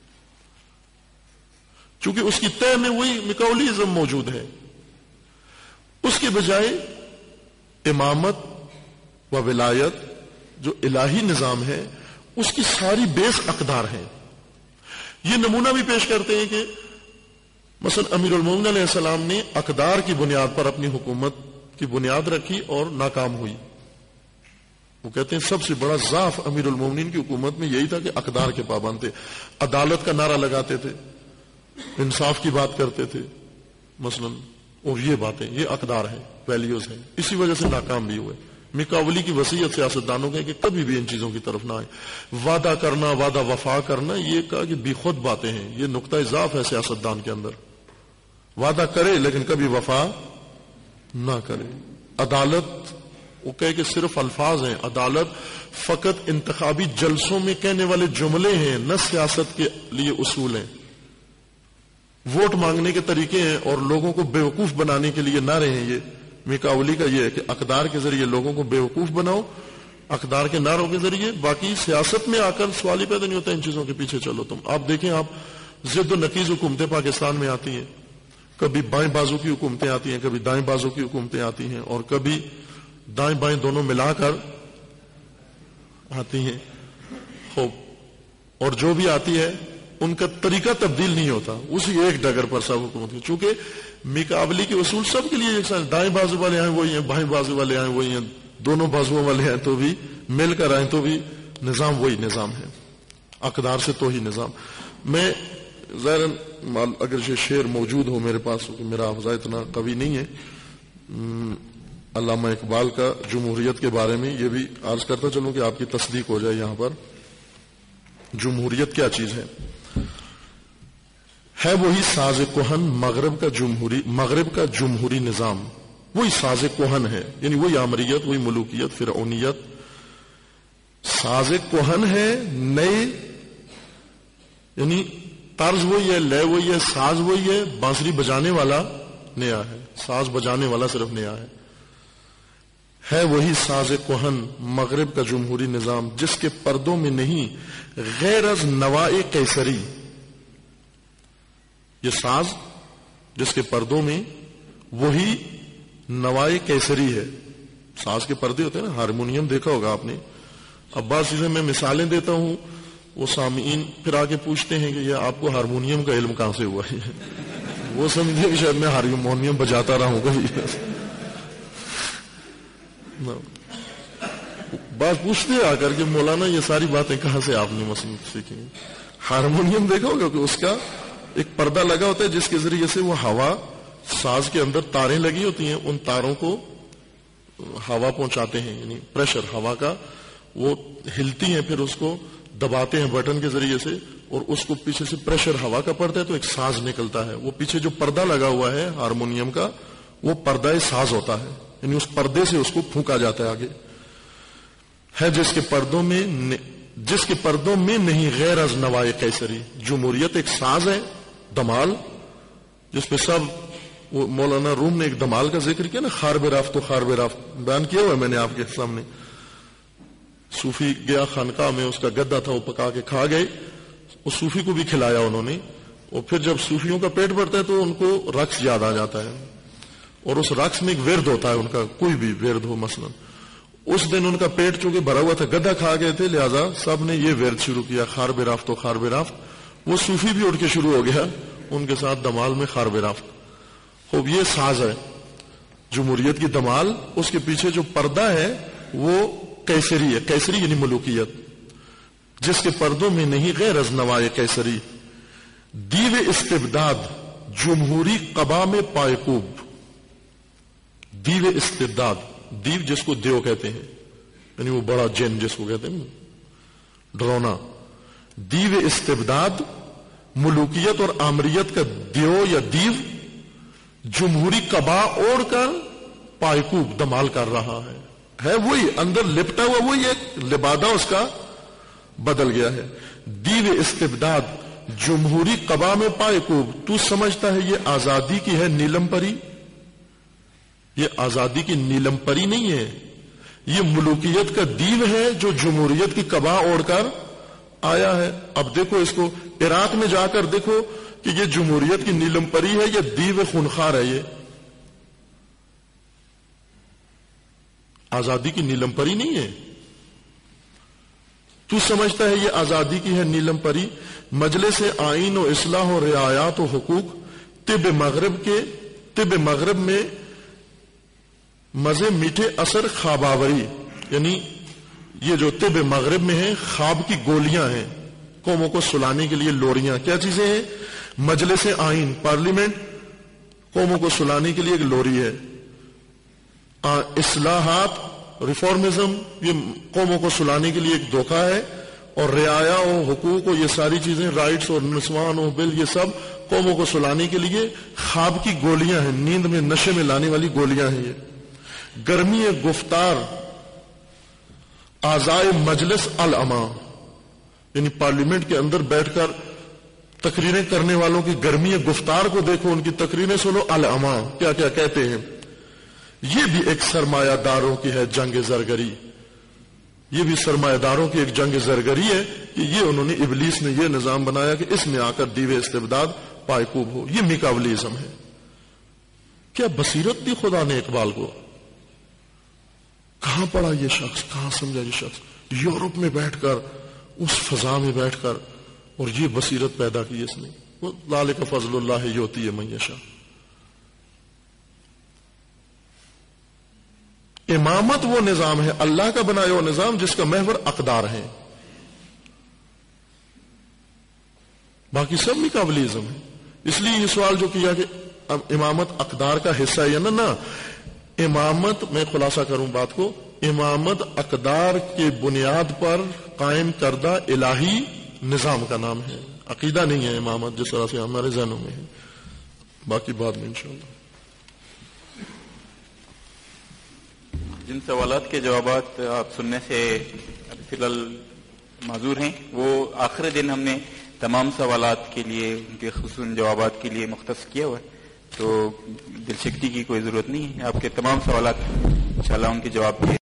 چونکہ اس کی تہ میں وہی میکاولیزم موجود ہے. اس کے بجائے امامت و ولایت جو الہی نظام ہے اس کی ساری بیس اقدار ہیں. یہ نمونہ بھی پیش کرتے ہیں کہ مثلا امیر المومنین علیہ السلام نے اقدار کی بنیاد پر اپنی حکومت کی بنیاد رکھی اور ناکام ہوئی. وہ کہتے ہیں سب سے بڑا ضعف امیر المومنین کی حکومت میں یہی تھا کہ اقدار کے پابند تھے، عدالت کا نعرہ لگاتے تھے، انصاف کی بات کرتے تھے مثلا، اور یہ باتیں یہ اقدار ہیں، ویلیوز ہیں، اسی وجہ سے ناکام بھی ہوئے. میکاولی کی وصیت سیاستدانوں کے کہ کبھی بھی ان چیزوں کی طرف نہ آئے. وعدہ کرنا، وعدہ وفا کرنا، یہ کہا کہ بے خود باتیں ہیں، یہ نقطۂ ضعف ہے سیاستدان کے اندر. وعدہ کرے لیکن کبھی وفا نہ کرے. عدالت وہ کہے کہ صرف الفاظ ہیں، عدالت فقط انتخابی جلسوں میں کہنے والے جملے ہیں، نہ سیاست کے لیے اصول ہیں. ووٹ مانگنے کے طریقے ہیں اور لوگوں کو بیوقوف بنانے کے لیے نہ رہے. یہ میکاولی کا یہ ہے کہ اقدار کے ذریعے لوگوں کو بیوقوف بناؤ، اقدار کے نعروں کے ذریعے. باقی سیاست میں آ کر سوال ہی پیدا نہیں ہوتا ان چیزوں کے پیچھے چلو تم. آپ دیکھیں، آپ ضد و نقیض حکومتیں پاکستان میں آتی ہیں، کبھی بائیں بازو کی حکومتیں آتی ہیں، کبھی دائیں بازو کی حکومتیں آتی ہیں، اور کبھی دائیں بائیں دونوں ملا کر آتی ہیں. خوب، اور جو بھی آتی ہے ان کا طریقہ تبدیل نہیں ہوتا، اسی ایک ڈگر پر سب حکومت کی. چونکہ میکاولی کے اصول سب کے لیے ایک ساتھ، دائیں بازو والے آئیں وہی ہیں، بائیں بازو والے آئیں وہی ہیں، دونوں بازوؤں والے ہیں تو بھی مل کر آئیں تو بھی نظام وہی نظام ہے، اقدار سے تو ہی نظام. میں ظاہراً اگر یہ شعر موجود ہو میرے پاس، میرا حافظہ اتنا قوی نہیں ہے، علامہ اقبال کا جمہوریت کے بارے میں یہ بھی عرض کرتا چلوں کہ آپ کی تصدیق ہو جائے یہاں پر. جمہوریت کیا چیز ہے وہی ساز کہن مغرب کا جمہوری نظام. وہی ساز کہن ہے، یعنی وہی آمریت، وہی ملوکیت، فرعونیت. ساز کہن ہے، نئے یعنی طرز وہی ہے، لے وہی ہے، ساز وہی ہے، بانسری بجانے والا نیا ہے، ساز بجانے والا صرف نیا ہے وہی ساز کہن مغرب کا جمہوری نظام، جس کے پردوں میں نہیں غیر از نوائے قیصری. یہ ساز جس کے پردوں میں وہی نوائے قیصری ہے، ساز کے پردے ہوتے ہیں نا, ہارمونیم دیکھا ہوگا آپ نے. اب بعض چیزیں میں مثالیں دیتا ہوں, وہ سامعین پھر آ کے پوچھتے ہیں کہ یہ آپ کو ہارمونیم کا علم کہاں سے ہوا ہے؟ وہ سمجھے کہ شاید میں ہارمونیم بجاتا رہا ہوں کبھی. بات پوچھتے آ کر کے مولانا یہ ساری باتیں کہاں سے آپ نے مثلا سیکھی؟ ہارمونیم دیکھا ہوگا کہ اس کا ایک پردہ لگا ہوتا ہے جس کے ذریعے سے وہ ہوا, ساز کے اندر تاریں لگی ہوتی ہیں, ان تاروں کو ہوا پہنچاتے ہیں, یعنی پریشر ہوا کا, وہ ہلتی ہیں, پھر اس کو دباتے ہیں بٹن کے ذریعے سے, اور اس کو پیچھے سے پریشر ہوا کا پڑتا ہے تو ایک ساز نکلتا ہے. وہ پیچھے جو پردہ لگا ہوا ہے ہارمونیم کا, وہ پردہ ساز ہوتا ہے, یعنی اس پردے سے اس کو پھونکا جاتا ہے آگے. ہے جس کے پردوں میں نہیں غیر از نوائے قیصری. جمہوریت ایک ساز ہے, دمال, جس پہ سب, وہ مولانا روم نے ایک دمال کا ذکر کیا نا, خارب رافت و خارب رافت بیان کیا ہوا ہے میں نے آپ کے سامنے. صوفی گیا خانقاہ میں, اس کا گدا تھا, وہ پکا کے کھا گئے, اس صوفی کو بھی کھلایا انہوں نے, اور پھر جب صوفیوں کا پیٹ بھرتا ہے تو ان کو رقص یاد آ جاتا ہے, اور اس رقص میں ایک ورد ہوتا ہے ان کا, کوئی بھی ورد ہو. مثلا اس دن ان کا پیٹ چونکہ بھرا ہوا تھا, گدا کھا گئے تھے, لہذا سب نے یہ ورد شروع کیا, خارب رافت و خارب رافت. وہ صوفی بھی اٹھ کے شروع ہو گیا ان کے ساتھ دمال میں خارب رافت. خوب یہ ساز ہے جمہوریت کی دمال. اس کے پیچھے جو پردہ ہے وہ قیصری ہے. قیصری یعنی ملوکیت, جس کے پردوں میں نہیں غیر از نوائے قیصری. دیو استبداد جمہوری قبا میں پائکوب. دیو استبداد, دیو جس کو دیو کہتے ہیں, یعنی وہ بڑا جن جس کو کہتے ہیں ڈرونا. دیو استبداد ملوکیت اور آمریت کا دیو یا دیو جمہوری قبا اوڑھ کر پائکوب دمال کر رہا ہے وہی اندر لپٹا ہوا, وہی ایک لبادہ اس کا بدل گیا ہے. دیو استبداد جمہوری قبا میں پائکوب. تو سمجھتا ہے یہ آزادی کی ہے نیلم پری؟ یہ آزادی کی نیلم پری نہیں ہے, یہ ملوکیت کا دیو ہے جو جمہوریت کی قبا اوڑھ کر آیا ہے. اب دیکھو اس کو عراق میں جا کر دیکھو کہ یہ جمہوریت کی نیلم پری ہے یا دیو خونخوار ہے. یہ آزادی کی نیلم پری نہیں ہے. تو سمجھتا ہے یہ آزادی کی ہے نیلم پری؟ مجلس آئین و اصلاح و رعایات و حقوق طب مغرب میں مزے میٹھے اثر خواباوری, یعنی یہ جو طب مغرب میں ہے خواب کی گولیاں ہیں قوموں کو سلانے کے لیے. لوریاں کیا چیزیں ہیں؟ مجلس آئین پارلیمنٹ قوموں کو سلانے کے لیے ایک لوری ہے. اصلاحات ریفارمزم یہ قوموں کو سلانے کے لیے ایک دھوکہ ہے. اور رعایا و حقوق و یہ ساری چیزیں, رائٹس اور نسوان و بل, یہ سب قوموں کو سلانے کے لیے خواب کی گولیاں ہیں, نیند میں نشے میں لانے والی گولیاں ہیں. یہ گرمی گفتار اعضائے مجلس العما, یعنی پارلیمنٹ کے اندر بیٹھ کر تقریریں کرنے والوں کی گرمی گفتار کو دیکھو, ان کی تقریریں سنو. العما کیا کیا کہتے ہیں. یہ بھی ایک سرمایہ داروں کی ہے جنگ زرگری. یہ بھی سرمایہ داروں کی ایک جنگ زرگری ہے کہ یہ انہوں نے, ابلیس نے یہ نظام بنایا کہ اس میں آ کر دیو استبداد پائکوب ہو. یہ میکاولیزم ہے. کیا بصیرت دی خدا نے اقبال کو؟ کہاں پڑا یہ شخص, کہاں سمجھا یہ شخص؟ یورپ میں بیٹھ کر, اس فضا میں بیٹھ کر, اور یہ بصیرت پیدا کی اس نے. وہ ذالک فضل اللہ یؤتی من یشاء. امامت وہ نظام ہے اللہ کا بنایا ہوا نظام جس کا محور اقدار ہے, باقی سب میکاولیزم ہے. اس لیے یہ سوال جو کیا کہ اب امامت اقدار کا حصہ ہے یا نہ, امامت, میں خلاصہ کروں بات کو, امامت اقدار کے بنیاد پر قائم کردہ الہی نظام کا نام ہے, عقیدہ نہیں ہے امامت جس طرح سے ہمارے ذہنوں میں ہے. باقی بعد میں انشاءاللہ. جن سوالات کے جوابات آپ سننے سے فی الحال معذور ہیں, وہ آخر دن ہم نے تمام سوالات کے لیے, ان کے خصوصاً جوابات کے لیے مختص کیا ہوا ہے, تو دلچسپی کی کوئی ضرورت نہیں ہے. آپ کے تمام سوالات انشاءاللہ ان کے جواب